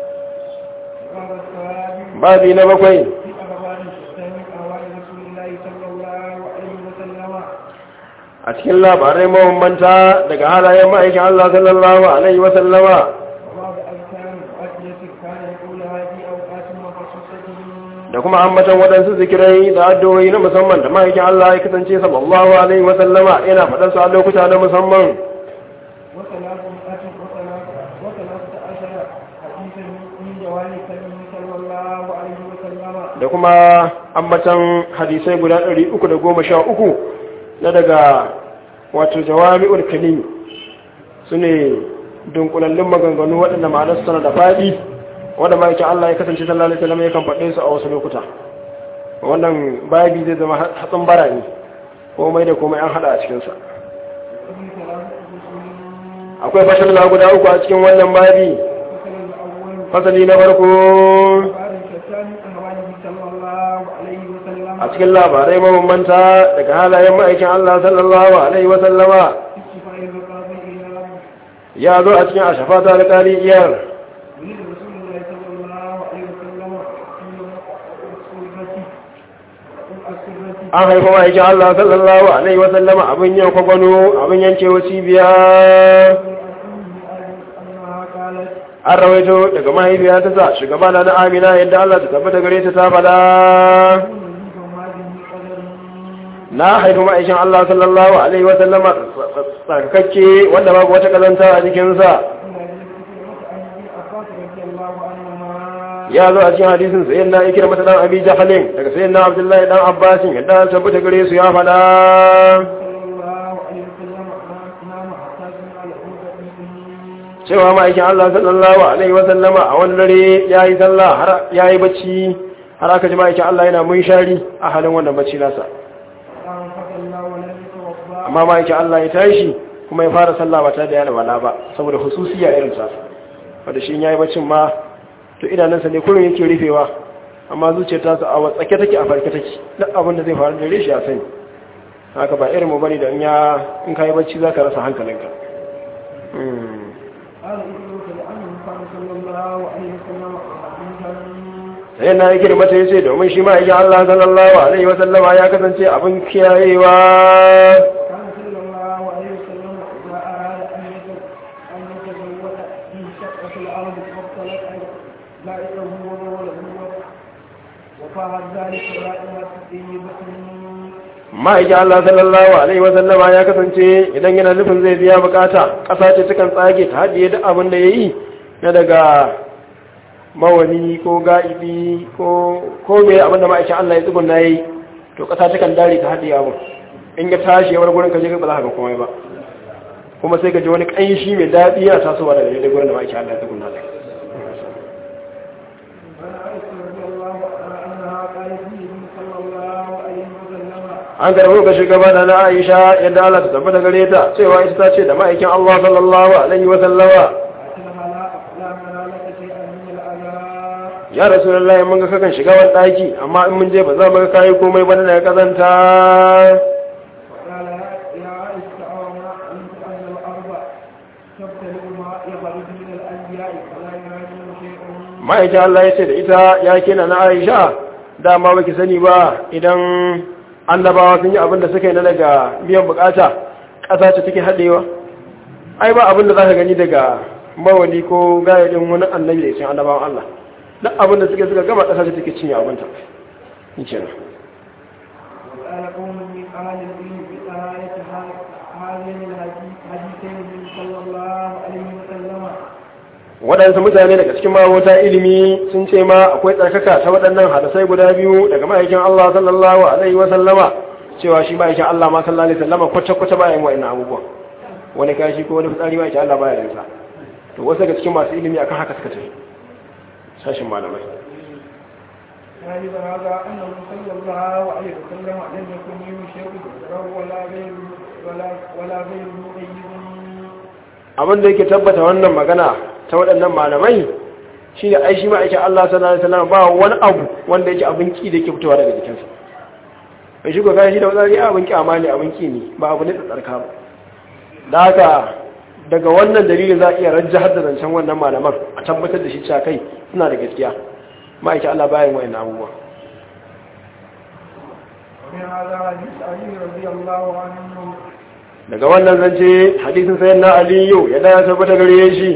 B: قال الصحابي
A: babi na bakwai
B: في أخبار الشتان من أهوال رسول الله صلى الله عليه وسلم.
A: a cikin labarai mabambanta daga halayen ma'aikin Allah sallallahu alaihi wa sallama
B: وبعض أذكار وأدعية كان يقولها في أوقات مخصوصة.
A: da kuma ambatan waɗansu zikirai da addu'o'i na musamman da ma'aikin Allah ya kasance sallallahu alaihi wa sallama yana faɗan su a lokuta na musamman.
B: وثلاث مئة وثلاث وثلاثة عشر حديثا من جوانب كلمه صلى الله عليه وسلم.
A: da kuma ambatan hadisai guda ɗari uku da goma sha uku na daga wato jawami'ul kalim su ne dunkulallun maganganu waɗanda ma'anarsu tana da faɗi wanda ma'aikin Allah ya kasance sallallahu alaihi wasallam yakan faɗe su a wasu lokuta. wannan babi zai zama hatsin bara ne komai da komai an haɗa a cikinsa.
B: وفيه ثلاثة فصول.
A: akwai fasalla guda uku a cikin wannan babi.
B: الفصل الأول
A: fasali na farko
B: أخبار الشتان من أهواله صلى الله عليه وسلم.
A: a cikin labarai mabambanta daga halayen ma'aikin Allah sallallahu alaihi wasallama
B: في الشفاء الرقاب إياه.
A: ya zo a cikin ashafa ta alƙali iyar.
B: ولد رسول الله صلى الله عليه وسلم في الصلبة الصلبة.
A: an haifa ma'aikin Allah sallallahu alaihi wasallama abin yau kwagwano abin yankewa cibiya.
B: أنها قالت
A: an rawaito daga mahaifiya ta sa shugaba na Amina yadda Allah ta tabbata gare ta ta fada na haifi ma'aikin Allah sallallahu alaihi wasallama tsarkakakke wanda babu wata kazanta a jikinsa. ya zo a cikin hadisin sayyid na ikira mata dan abi jahalin daga sayyid na abdullahi dan abbasin yadda ta tabbata gare su ya fada cewa ma'aikin Allah sallallahu alaihi wasallama a wani dare yayi sallah har yayi bacci har aka ji ma'aikin Allah yana munshari a halin wannan bacci nasa. amma ma'aikin Allah ya tashi kuma ya fara sallah ba tare da yana wala ba saboda hususiya irin sa wanda shi yayi baccin ma to idanunsa ne kullum yake rufewa amma zuciyarta sa a watsake take a farke take duk abin da zai faru da shi ya sani. haka ba irin mu bane da in ya in kai bacci zaka rasa hankalinka. sai na yi girma ta yace domin shi ma ya Allah sallallahu alaihi wasallama ya kasance abin kiyayewa
B: لائقه وله وفاعل ذلك رائحة طيبة.
A: ma'aikin Allah sallallahu alaihi wa sallama ya kasance idan yana nufin zai biya bukata ƙasa ce cikin tsage ta haɗiye duk abin da ya yi na daga mawani ko ga'ibi ko ko me abin da ma'aikin Allah ya tsugunna yi to ƙasa cikin dare ta haɗiye abin in ya tashi ya bar gurin ka je ba za ka ga komai ba kuma sai ka ji wani ƙanshi mai daɗi yana tasowa daga daidai gurin da ma'aikin Allah ya tsugunna da an karbi ga shugaba da na Aisha yadda Allah ta tabbata gare ta cewa ita ta ce da ma'aikin Allah sallallahu alaihi wa sallama ya rasulullahi mun ga kakan shiga wani daki amma in mun je ba za mu ga kai komai ba daga kazanta ma'aikin Allah ya ce da ita ya kina na Aisha dama baki sani ba idan annabawa sun yi abin da suka yi na daga biyan bukata ƙasa ce take haɗewa ai ba abin da za ka gani daga mawali ko gayadin wani annabi da ya cin annabawan Allah duk abin da suke suka gama ƙasa ce take cinye abinta in ce na waɗansu mutane daga cikin mawata ilimi sun ce ma akwai tsarkaka ta waɗannan hadasai guda biyu daga ma'aikin Allah sallallahu alaihi wa sallama cewa shi ma'aikin Allah ma sallallahu alaihi wa sallama kwata-kwata ba yin wa'in abubuwan wani kashi ko wani fitsari ma'aikin Allah ba ya rinsa to wasu daga cikin masu ilimi akan haka suka tafi sashin malamai
B: يعني هذا أنه صلى الله عليه وسلم لم يكن يشرك ولا غير ولا ولا غير مغيب.
A: abin da yake tabbata wannan magana ta waɗannan malamai shi ne aishi ma'aikin Allah sallallahu alaihi wasallam ba wani abu wanda yake abin ki da yake fitowa daga jikinsa bai shi goga shi da wani abin ki amali abin ki ne ba abu ne da tsarka ba da haka daga wannan dalilin za a iya rajjahar da zancen wannan malaman a tabbatar da shi cewa kai suna da gaskiya ma'aikin Allah bayan wa'in abubuwa daga wannan zance hadisin sayan na aliyu ya daya tabbata gare shi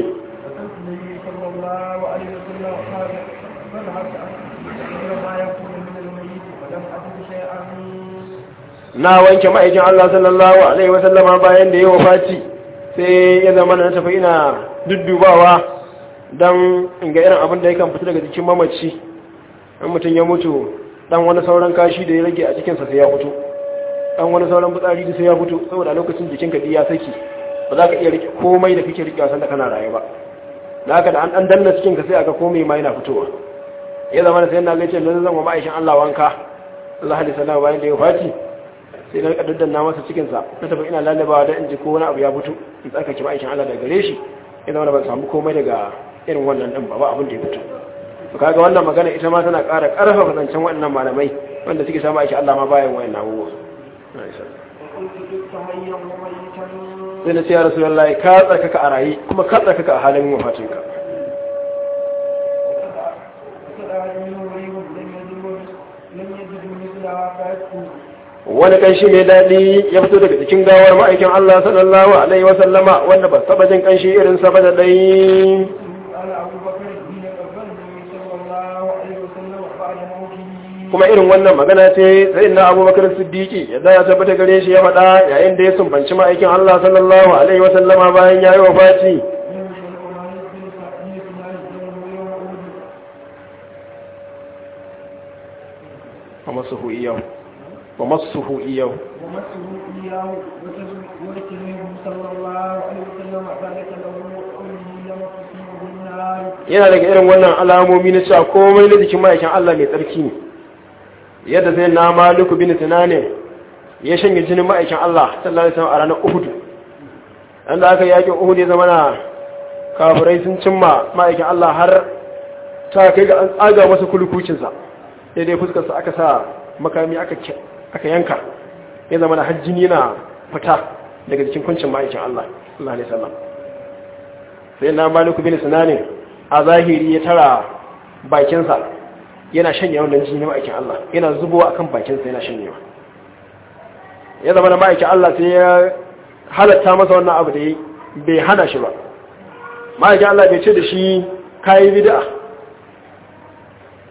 A: na wanke ma'aikin Allah sallallahu alaihi wasallama bayan da ya wafati sai ya zama na tafi ina duddubawa don in ga irin abin da ya kan fita daga jikin mamaci in mutum ya mutu dan wani sauran kashi da ya rage a cikinsa sai ya fito dan wani sauran fitsari da sai ya fito saboda lokacin jikinka ya saki ba za ka iya rike komai da kake rikewa sanda kana raye ba da haka da an dan danna cikinka sai aka komai ma yana fitowa ya zama da sai na ga ce dan zan wa ma'aishin Allah wanka Allah alaihi salam bayan da ya fati sai na rika daddanna masa cikinsa na tafi ina lalabawa da in ji ko wani abu ya fito in tsarkake ma'aishin Allah daga gare shi ya zama da ban samu komai daga irin wannan ɗin ba ba abin da ya fito to kaga wannan magana ita ma tana ƙara ƙarfafa zancen waɗannan malamai wanda suke samu aiki Allah ma bayan wayan abubuwa sai na ce ya rasulullahi ka tsarkaka a raye kuma ka tsarkaka a halin wafatinka wani ƙanshi mai daɗi ya fito daga cikin gawar ma'aikin Allah sallallahu alaihi wa sallama wanda ba saba jin ƙanshi irin sa ba da dai kuma irin wannan magana ce sai na abubakar siddiqi yadda ya tabbata gare shi ya faɗa yayin da ya sumbanci ma'aikin Allah sallallahu alaihi wa sallama bayan ya yi wafati kuma su hu'iyau ومصه إياه
B: ومصه إياه وتزوجه صلى الله عليه وسلم ذلك له وقوله يمسه بالنار
A: yana daga irin wannan alamomi na cewa komai na jikin ma'aikin Allah mai tsarki ne yadda sai na Maliku bin Sinane ya shanye jinin ma'aikin Allah sallallahu alaihi wasallam a ranar Uhud dan da aka yaki Uhud ya zama na kafirai sun cimma ma'aikin Allah har ta kai ga an tsaga masa kulukucin sa sai dai fuskar sa aka sa makami aka aka yanka ya zama da hajjini na fita daga cikin kuncin ma'aikin Allah sallallahu alaihi wasallam sai na Maliku bin Sinane a zahiri ya tara bakinsa yana shanye wannan jini ma'aikin Allah yana zubowa akan bakinsa yana shanyewa ya zama da ma'aikin Allah sai ya halatta masa wannan abu da bai hana shi ba ma'aikin Allah bai ce da shi kayi bid'a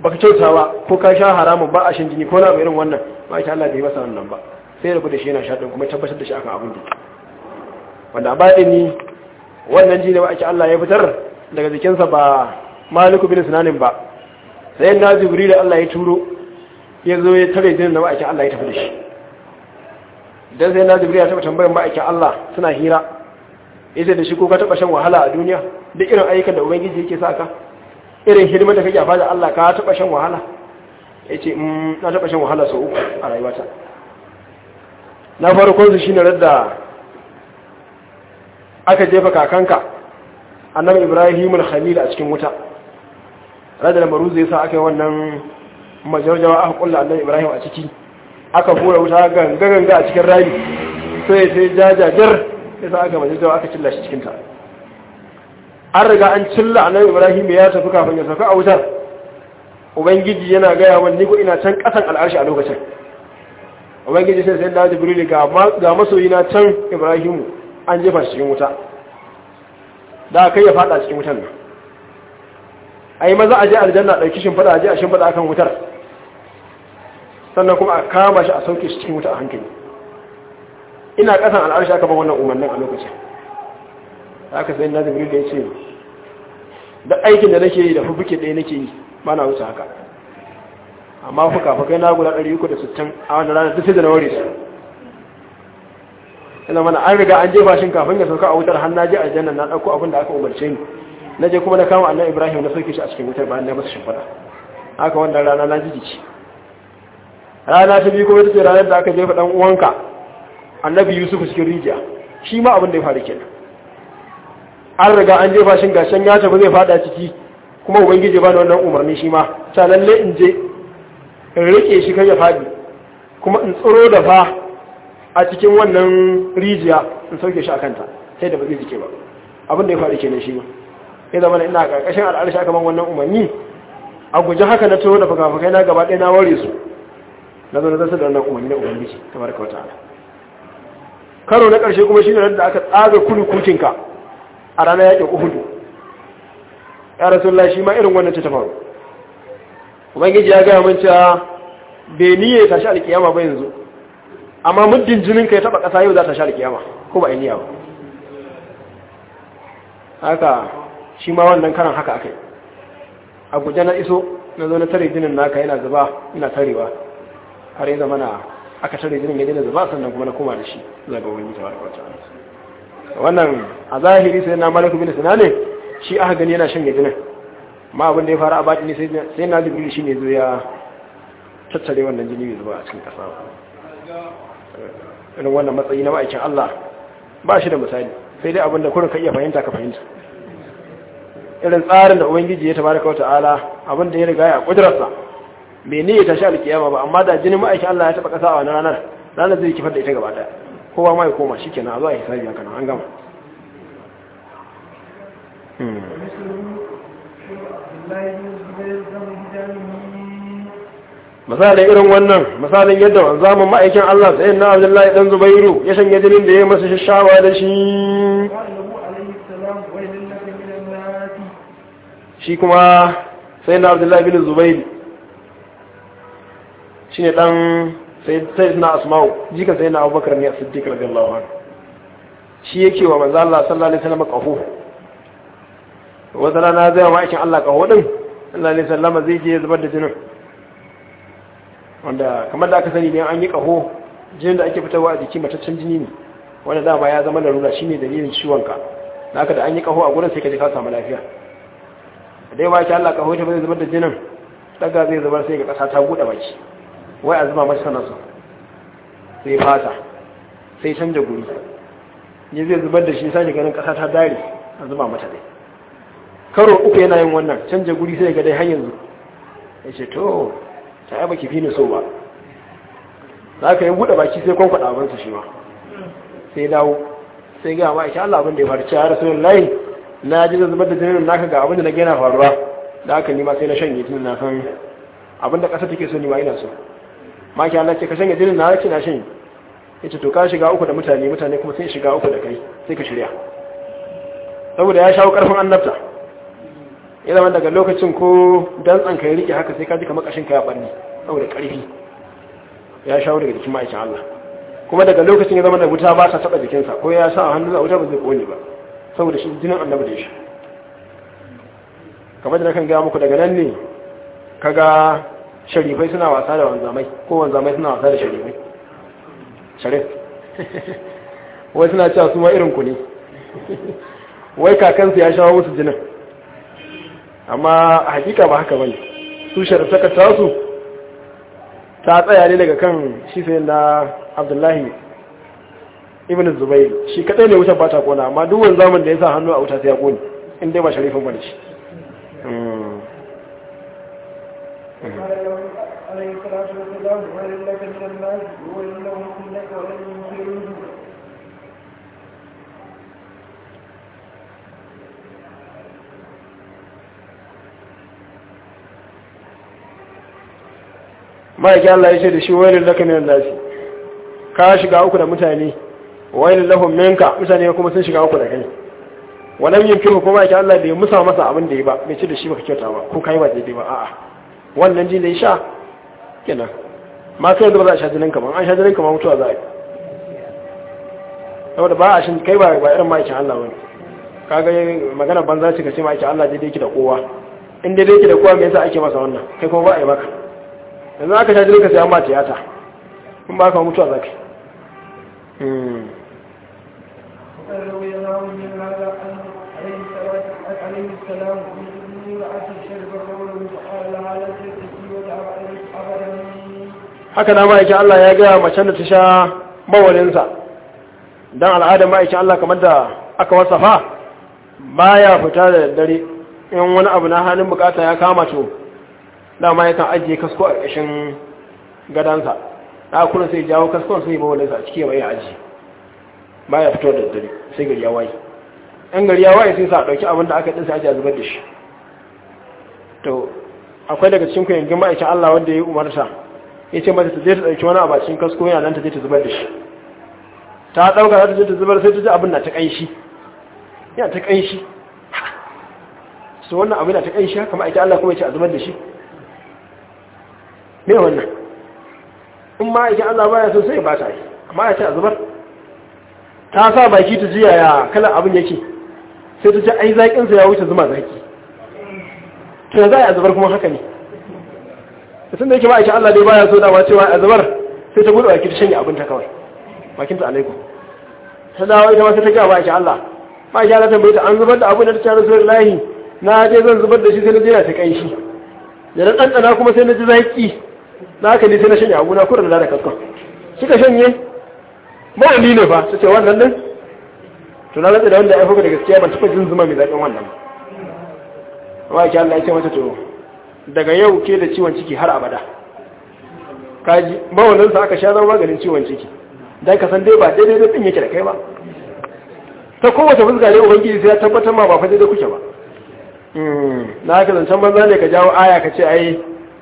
A: baka kyauta ba ko ka sha haramun ba a shin jini ko na irin wannan ma'aikin Allah bai masa wannan ba sai rabu da shi yana sha din kuma tabbatar da shi akan abin da wanda a baɗin ni wannan jini ma'aikin Allah ya fitar daga jikinsa ba Maliku bin Sinanin ba sai na Jibril Allah ya turo ya zo ya tare jinin da ma'aikin Allah ya tafi da shi dan sai na Jibril ya taba tambayar ma'aikin Allah suna hira yace da shi ko ka taba shan wahala a duniya duk irin ayyukan da ubangiji yake saka irin hidimar da kake a fada Allah ka taba shan wahala yace mm na taba shan wahala sau uku a rayuwata na farko su shine radda aka jefa kakanka annabi Ibrahim al-Khalil a cikin wuta radda da maruzu yasa aka yi wannan majarjawa aka kulla annabi Ibrahim a ciki aka fura wuta ganga ganga a cikin rami sai sai jajajar yasa aka majarjawa aka cilla shi cikin ta an riga an cilla annabi Ibrahim ya tafi kafin ya sauka a wutar ubangiji yana gaya wa ni ko ina can kasan al'arshi a lokacin ubangiji sai sai da Jibril ga ga masoyina can Ibrahim an jefa shi cikin wuta da kai ya fada cikin wutar nan ai maza aje aljanna dauki shin fada aje a shin fada akan wutar sannan kuma a kama shi a sauke shi cikin wuta a hankali ina kasan al'arshi aka ban wannan umarnin a lokacin haka sai na Jibril da ya ce da aikin da nake yi da fufuke ɗaya nake yi ba na wuce haka amma fuka fukai na guda ɗari uku da sittin a wannan ranar duk sai da na ware su ina mana an riga an jefa shi kafin ya sauka a wutar har na je aljanna na ɗauko abin da aka umarce ni na je kuma na kama annabi Ibrahim na sauke shi a cikin wutar bayan na masa shimfiɗa haka wannan rana na jiji rana ta biyu kuma ita ce ranar da aka jefa ɗan uwanka annabi Yusuf cikin rijiya shi ma abin da ya faru kenan an riga an jefa shi gashin ya tafi zai fada ciki kuma ubangiji ba da wannan umarni shi ma ta lalle in je in rike shi kai ya fadi kuma in tsoro da fa a cikin wannan rijiya in sauke shi a kanta sai da ba zai jike ba abin da ya faru kenan shi ma ya zama ina karkashin al'arshi aka ban wannan umarni a guji haka na tsoro da fagafagai na gaba ɗaya na ware su na zo na zasa da wannan umarni na ubangiji tabaraka wa ta'ala karo na ƙarshe kuma shi ne da aka tsaga kulukucinka a ranar yakin uhudu ya rasulullah shi ma irin wannan ta faru ubangiji ya gaya mun cewa bai niyya tashi alkiyama ba yanzu amma muddin jinin ka ya taba kasa yau za ta tashi alkiyama ko ba niyya ba haka shi ma wannan karan haka akai a guje na iso na zo na tare jinin naka yana zuba ina tarewa har ya zama na aka tare jinin ya dina zuba sannan kuma na koma da shi zuwa ga ubangiji tabaraka wa ta'ala wannan a zahiri sai na Malik bin Sinan ne shi aka gani yana shan jinin ma abin da ya fara a batini sai sai na Jibril shine zo ya tattare wannan jini zuba a cikin kasa irin wannan matsayi na ma'aikin Allah ba shi da misali sai dai abin da kurin ka iya fahimta ka fahimta irin tsarin da ubangiji ya tabaraka wa ta'ala abin da ya riga ya kudrarsa bai ne ya tashi alkiyama ba amma da jinin ma'aikin Allah ya taba kasa a wannan ranar ranar zai kifar da ita gaba daya kowa ma ya koma shikenan a zuwa hisabi haka nan an gama misalin irin wannan misalin yadda zaman ma'aikin Allah sai na Abdullahi dan Zubairu ya shanye jinin da ya masa shashawa da shi shi kuma sai na Abdullahi bin Zubairu shine dan sai na Asma'u jikan sai na Abubakar ne Siddiq radiyallahu anhu shi yake wa manzo Allah sallallahu alaihi wasallam qahu wata rana zai ma'aikin Allah qahu din sallallahu alaihi wasallam zai je zubar da jinin wanda kamar da aka sani ne an yi kaho jinin da ake fitarwa a jiki mataccen jini ne wanda dama ya zama larura shine dalilin ciwon ka haka da an yi kaho a gurin sai ka je ka samu lafiya dai ba ki Allah kaho ta bai zubar da jinin daga zai zubar sai ga kasa ta bude baki wai a zuba masa sanarsa sai fata sai canja guri ne zai zubar da shi sai ganin kasa ta dare a zuba mata dai karo uku yana yin wannan canja guri sai ga dai har yanzu yace to ta yaba ki fi ni so ba za ka yi buɗe baki sai kwankwada abansa shi ma sai dawo sai ga ma insha Allah abin da ya faru cewa rasulullahi na ji zubar da jinin naka ga abin da na gina faruwa da haka ni ma sai na shanye jinin na san abin da ƙasa take so ni ma ina so ma ki Allah ce ka shanye jinin na ce na shanye yace to ka shiga uku da mutane mutane kuma sai shiga uku da kai sai ka shirya saboda ya shawo karfin annabta ya zama daga lokacin ko dantsan ka ya rike haka sai ka ji kamar kashin ka ya barni saboda karfi ya shawo daga jikin ma'aikin Allah kuma daga lokacin ya zama da wuta ba ta taba jikinsa ko ya sa hannu a wuta ba zai kone ba saboda shi jinin annabi da shi kamar da kan gaya muku daga nan ne kaga sharifai suna wasa da wanzamai ko wanzamai suna wasa da sharifai sharif wai suna cewa su ma irin ku ne wai kakansu ya shawo musu jinin amma a hakika ba haka bane su sharifaka tasu ta tsaya ne daga kan shi sai na Abdullahi ibn Zubair shi kadai ne wutar ba ta kona amma duk wani zaman da ya sa hannu a wuta sai ya kone in dai ba sharifin bane shi
B: عليه الصلاة والسلام وإن لك من الناس وإن لهم إنك ولن ينكرون
A: ma'aikin Allah ya ce da shi wailin laka minan nasi ka shiga uku da mutane wailin lahum minka mutane kuma sun shiga uku da kai wannan yin kiru kuma ma'aikin Allah bai musa masa abin da ya ba bai ce da shi baka kyauta ba ko kai ba daidai ba a'a wannan jin da ya sha kenan ma kai da ba za a sha jinin ka ba an sha jinin ka ma mutuwa za a yi saboda ba a shin kai ba ba irin ma'aikin Allah bane kaga magana banza ce ka ce ma'aikin Allah daidai yake da kowa in daidai yake da kowa me yasa ake masa wannan kai kuma ba a yi maka yanzu aka sha jirka sai an ba tiyata in ba ka mutuwa za ka haka na ma'aikin Allah ya gaya macen da ta sha bawalinsa don al'adar ma'aikin Allah kamar da aka wasafa baya fita da dare in wani abu na halin bukata ya kama to dama yakan ajiye kasko a ƙashin gadansa a kuna sai jawo kaskon sai ba wani a ciki mai aji ba ya fito da dare sai gari ya waye ɗan gari ya waye sai sa ɗauki abin da aka ɗin sai aji a zubar da shi to akwai daga cikin kuyan gima aikin Allah wanda ya yi umarta ya ce mata ta je ta ɗauki wani abu a cikin kasko yana nan ta je ta zubar da shi ta ɗauka za ta je ta zubar sai ta ji abin na ta ƙanshi yana ta ƙanshi su wannan abin na ta ƙanshi haka ma'aikin Allah kuma ya ce a zubar da shi me wannan in ma yake Allah baya so sai ba ta yi amma ya ce a zubar ta sa baki ta jiya ya kalan abin yake sai ta ce ai zaƙin sa ya wuce zuma zaki to za a zubar kuma haka ne tun da yake ma yake Allah dai baya so da ma cewa a zubar sai ta gudu baki ta shanye abin ta kawai bakin ta alaikum ta dawo ita ma sai ta ga ba yake Allah ma yake Allah tambaye ta an zubar da abin da ta ce Rasulullahi na je zan zubar da shi sai na je na ta kai shi da na ɗanɗana kuma sai na ji zaƙi na haka ne sai na shanye abu na kurin da da kaskon suka shanye ma'ani ne ba su ce wannan nan to na rantsa da wanda ya fuka da gaskiya ban taɓa jin zuma mai zaƙin wannan ba ki Allah ya ce mata to daga yau ke da ciwon ciki har abada kaji ba wannan sa aka sha zama maganin ciwon ciki dan ka san dai ba daidai da tsin yake da kai ba ta kowace fuska ne ubangiji sai ya tabbatar ma ba fa daidai kuke ba na haka zancen banza ne ka jawo aya ka ce ai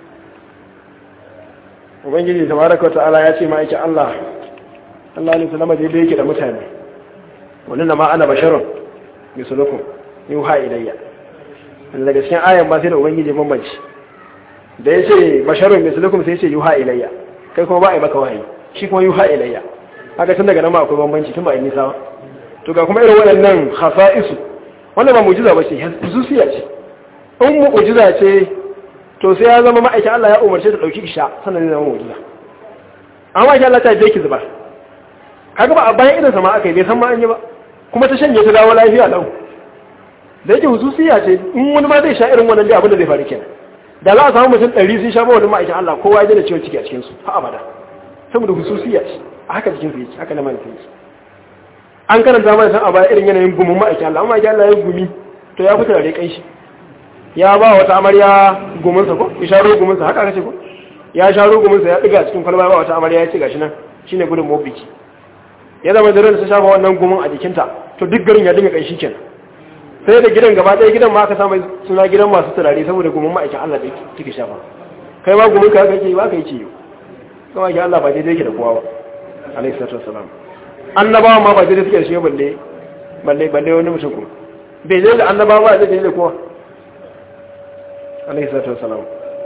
A: ubangiji tabaraka wa ta'ala ya ce ma yake Allah Allah ne sallama daidai yake da mutane wannan na ma ana basharun mislukum yuha ilayya daga cikin ayan ba sai da ubangiji bambanci da yace basharun mislukum sai yace yuha ilayya kai kuma ba ai maka wahayi shi kuma yuha ilayya haka tun daga nan ma akwai bambanci tun ba ai nisa ba to ga kuma irin waɗannan khasa'isu wannan ba mu'jiza ba ce hususiya ce in mu'jiza ce to sai ya zama ma'aikin Allah ya umarce ta dauki isha sannan ne zama mu'jiza amma ma'aikin Allah ta je ki zuba kaga ba a bayan irin sama aka yi bai san ma an yi ba kuma ta shanye ta dawo lafiya lau da yake hususiya ce in wani ma zai sha irin wannan dai abin da zai faru kenan da za a samu mutum ɗari sun sha ba wani ma'aikin Allah kowa ya daina ciwon ciki a cikin su ha abada saboda hususiya ce a haka cikin su yake haka na malaka yake an karanta mana san a baya irin yanayin gumin ma'aikin Allah amma ma'aikin Allah ya gumi to ya fita da rai kanshi ya ba wata amarya guminsa ko ya sharo guminsa haka aka ce ko ya sharo guminsa ya diga cikin kwalba ba wata amarya ya ce gashi nan shine gudun mobiki ya zama da ran ta shafa wannan gumin a jikinta to duk garin ya dinga kanshi kenan sai da gidan gaba ɗaya gidan ma aka samu suna gidan masu turare saboda gumin ma'aikin Allah da take shafa kai ma gumin ka kake ba kai ciyo kuma ma'aikin Allah ba daidai yake da kowa ba alaihi salatu wassalam annabawa ma ba daidai suke da shi balle balle balle wani mutum kuma bai zai da annabawa ba zai da kowa alaihi salatu wasalam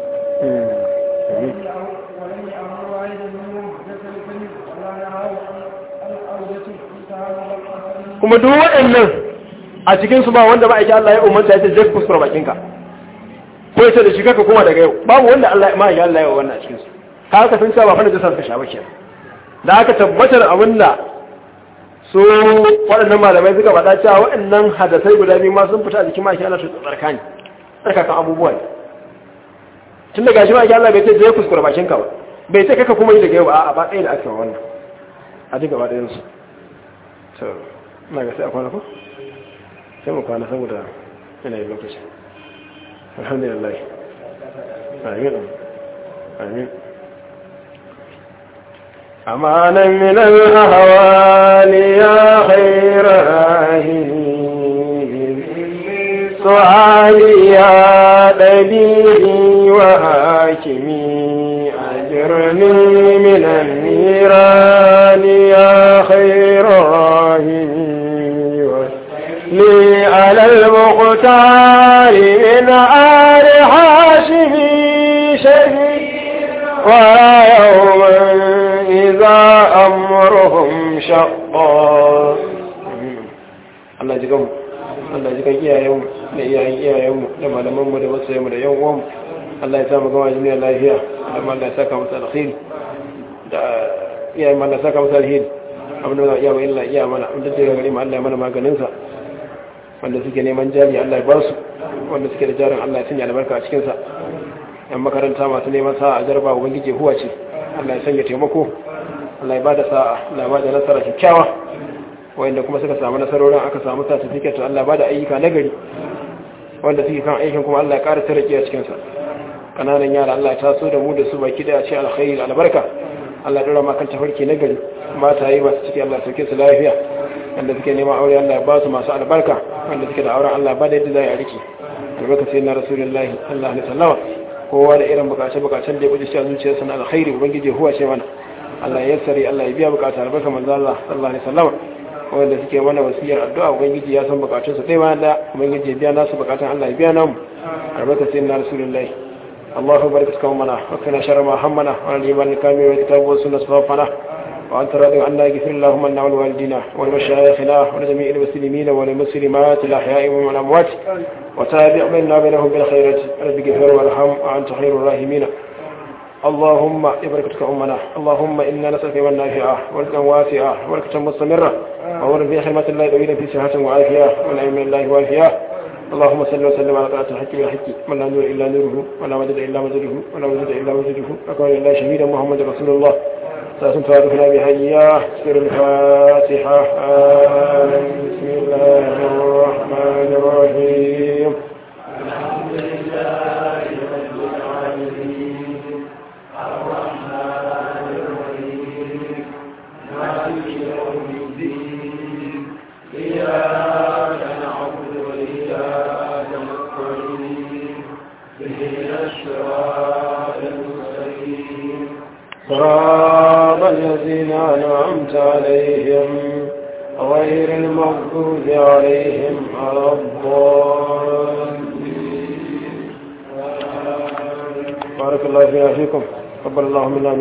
B: ولم يأمر واحد منهم حدث الكذب ولا نهاه عن الأودة انتهى القتل.
A: kuma duk waɗannan a cikin su ba wanda ba ake Allah ya umarta ya ce zai kuskura bakinka ko ya ce da shi kaka kuma daga yau babu wanda Allah ma ya Allah ya wannan a cikin su ka haka sun cewa ba fa da jasa ka sha ba kenan da aka tabbatar abin da su waɗannan malamai suka faɗa cewa waɗannan hadasai guda biyu ma sun fita a jikin maki Allah su tsarka ne tsarkakan abubuwa ne tun daga shi maki Allah bai ce zai kuskura bakinka ba bai ce kaka kuma yi daga yau a ba ɗaya da aka wannan a duk gaba ɗayansu to ina ga sai a kwana ko sai mu kwana saboda yana yi lokaci alhamdulillah amin amin أمانا من الأهوال يا خير راهني سؤالي يا دليلي وحاكمي أجرني من النيران يا خير راهني لي على المختار من آل حاشمي شهيد ويوما إذا أمرهم شقا Allah ji gamu Allah ji kan iyayenmu da iyayen iyayenmu da malamanmu da wasu yammu da yan uwanmu Allah ya samu gama jami'ar lafiya da Allah ya saka musu alkhairi da iyayen Allah ya saka musu alkhairi abin da za a iya wa illa iya mana abin da zai gari ma Allah ya mana maganinsa wanda suke neman jari Allah ya ba su wanda suke da jarin Allah ya sanya albarka a cikinsa yan makaranta masu neman sa'a a jarba ubangiji huwa ce Allah ya sanya taimako Allah ya bada sa'a Allah ya bada nasara kyakkyawa wanda kuma suka samu nasarorin aka samu certificate Allah ya bada ayyuka nagari wanda suke kan aikin kuma Allah ya ƙara tarki a cikin sa kananan yara Allah ya taso da mu da su baki da ce alkhairi albarka Allah ya dora maka tafarki nagari mata yi masu ciki Allah ya sauke su lafiya wanda suke neman aure Allah ya ba su masu albarka wanda suke da auren Allah ya bada yadda za a riki albarka sai na rasulullahi sallallahu alaihi wasallam kowa da irin bukace-bukacen da ya buɗe shi a zuciyarsa na alkhairi ubangiji huwa ce mana Allah ya yassari Allah ya biya bukata albarka manzo Allah sallallahu alaihi wasallam wanda suke mana wasiyar addu'a ubangiji ya san bukatun su dai ma da ubangiji ya biya nasu bukatun Allah ya biya namu albarka sai na rasulullahi Allahu barik mana wa kana sharra ma hammana wa al-iman kamil wa kitabu wa sunnah safana wa anta radi anna yaghfir Allahumma lana wa walidina wa mashayikhina wa jami'il muslimin wa al-muslimat al-ahya'i wa al-amwat وتابع بيننا بينهم بالخيرات رب اغفر وارحم وانت خير الراحمين اللهم ببركتك امنا اللهم انا نسالك من نافعه ورزقا واسعا وبركه مستمره وورد في خدمه الله طويلا في صحه وعافيه ونعم الله وافيه اللهم صل وسلم على طاعه الحق بالحق من لا نور الا نوره ولا مدد الا مدده ولا وجود الا وجوده وقال الله شهيدا محمد رسول الله ساسم تعرفنا بهياه سر الفاتحه بسم الله الرحمن الرحيم الحمد لله رب العالمين الرحمن الرحيم مالك يوم الدين إياك نعبد وإياك نستعين اهدنا الصراط المستقيم صراط الذين أنعمت عليهم غير المغضوب عليهم ولا الضالين بارك الله فيكم قبل الله منا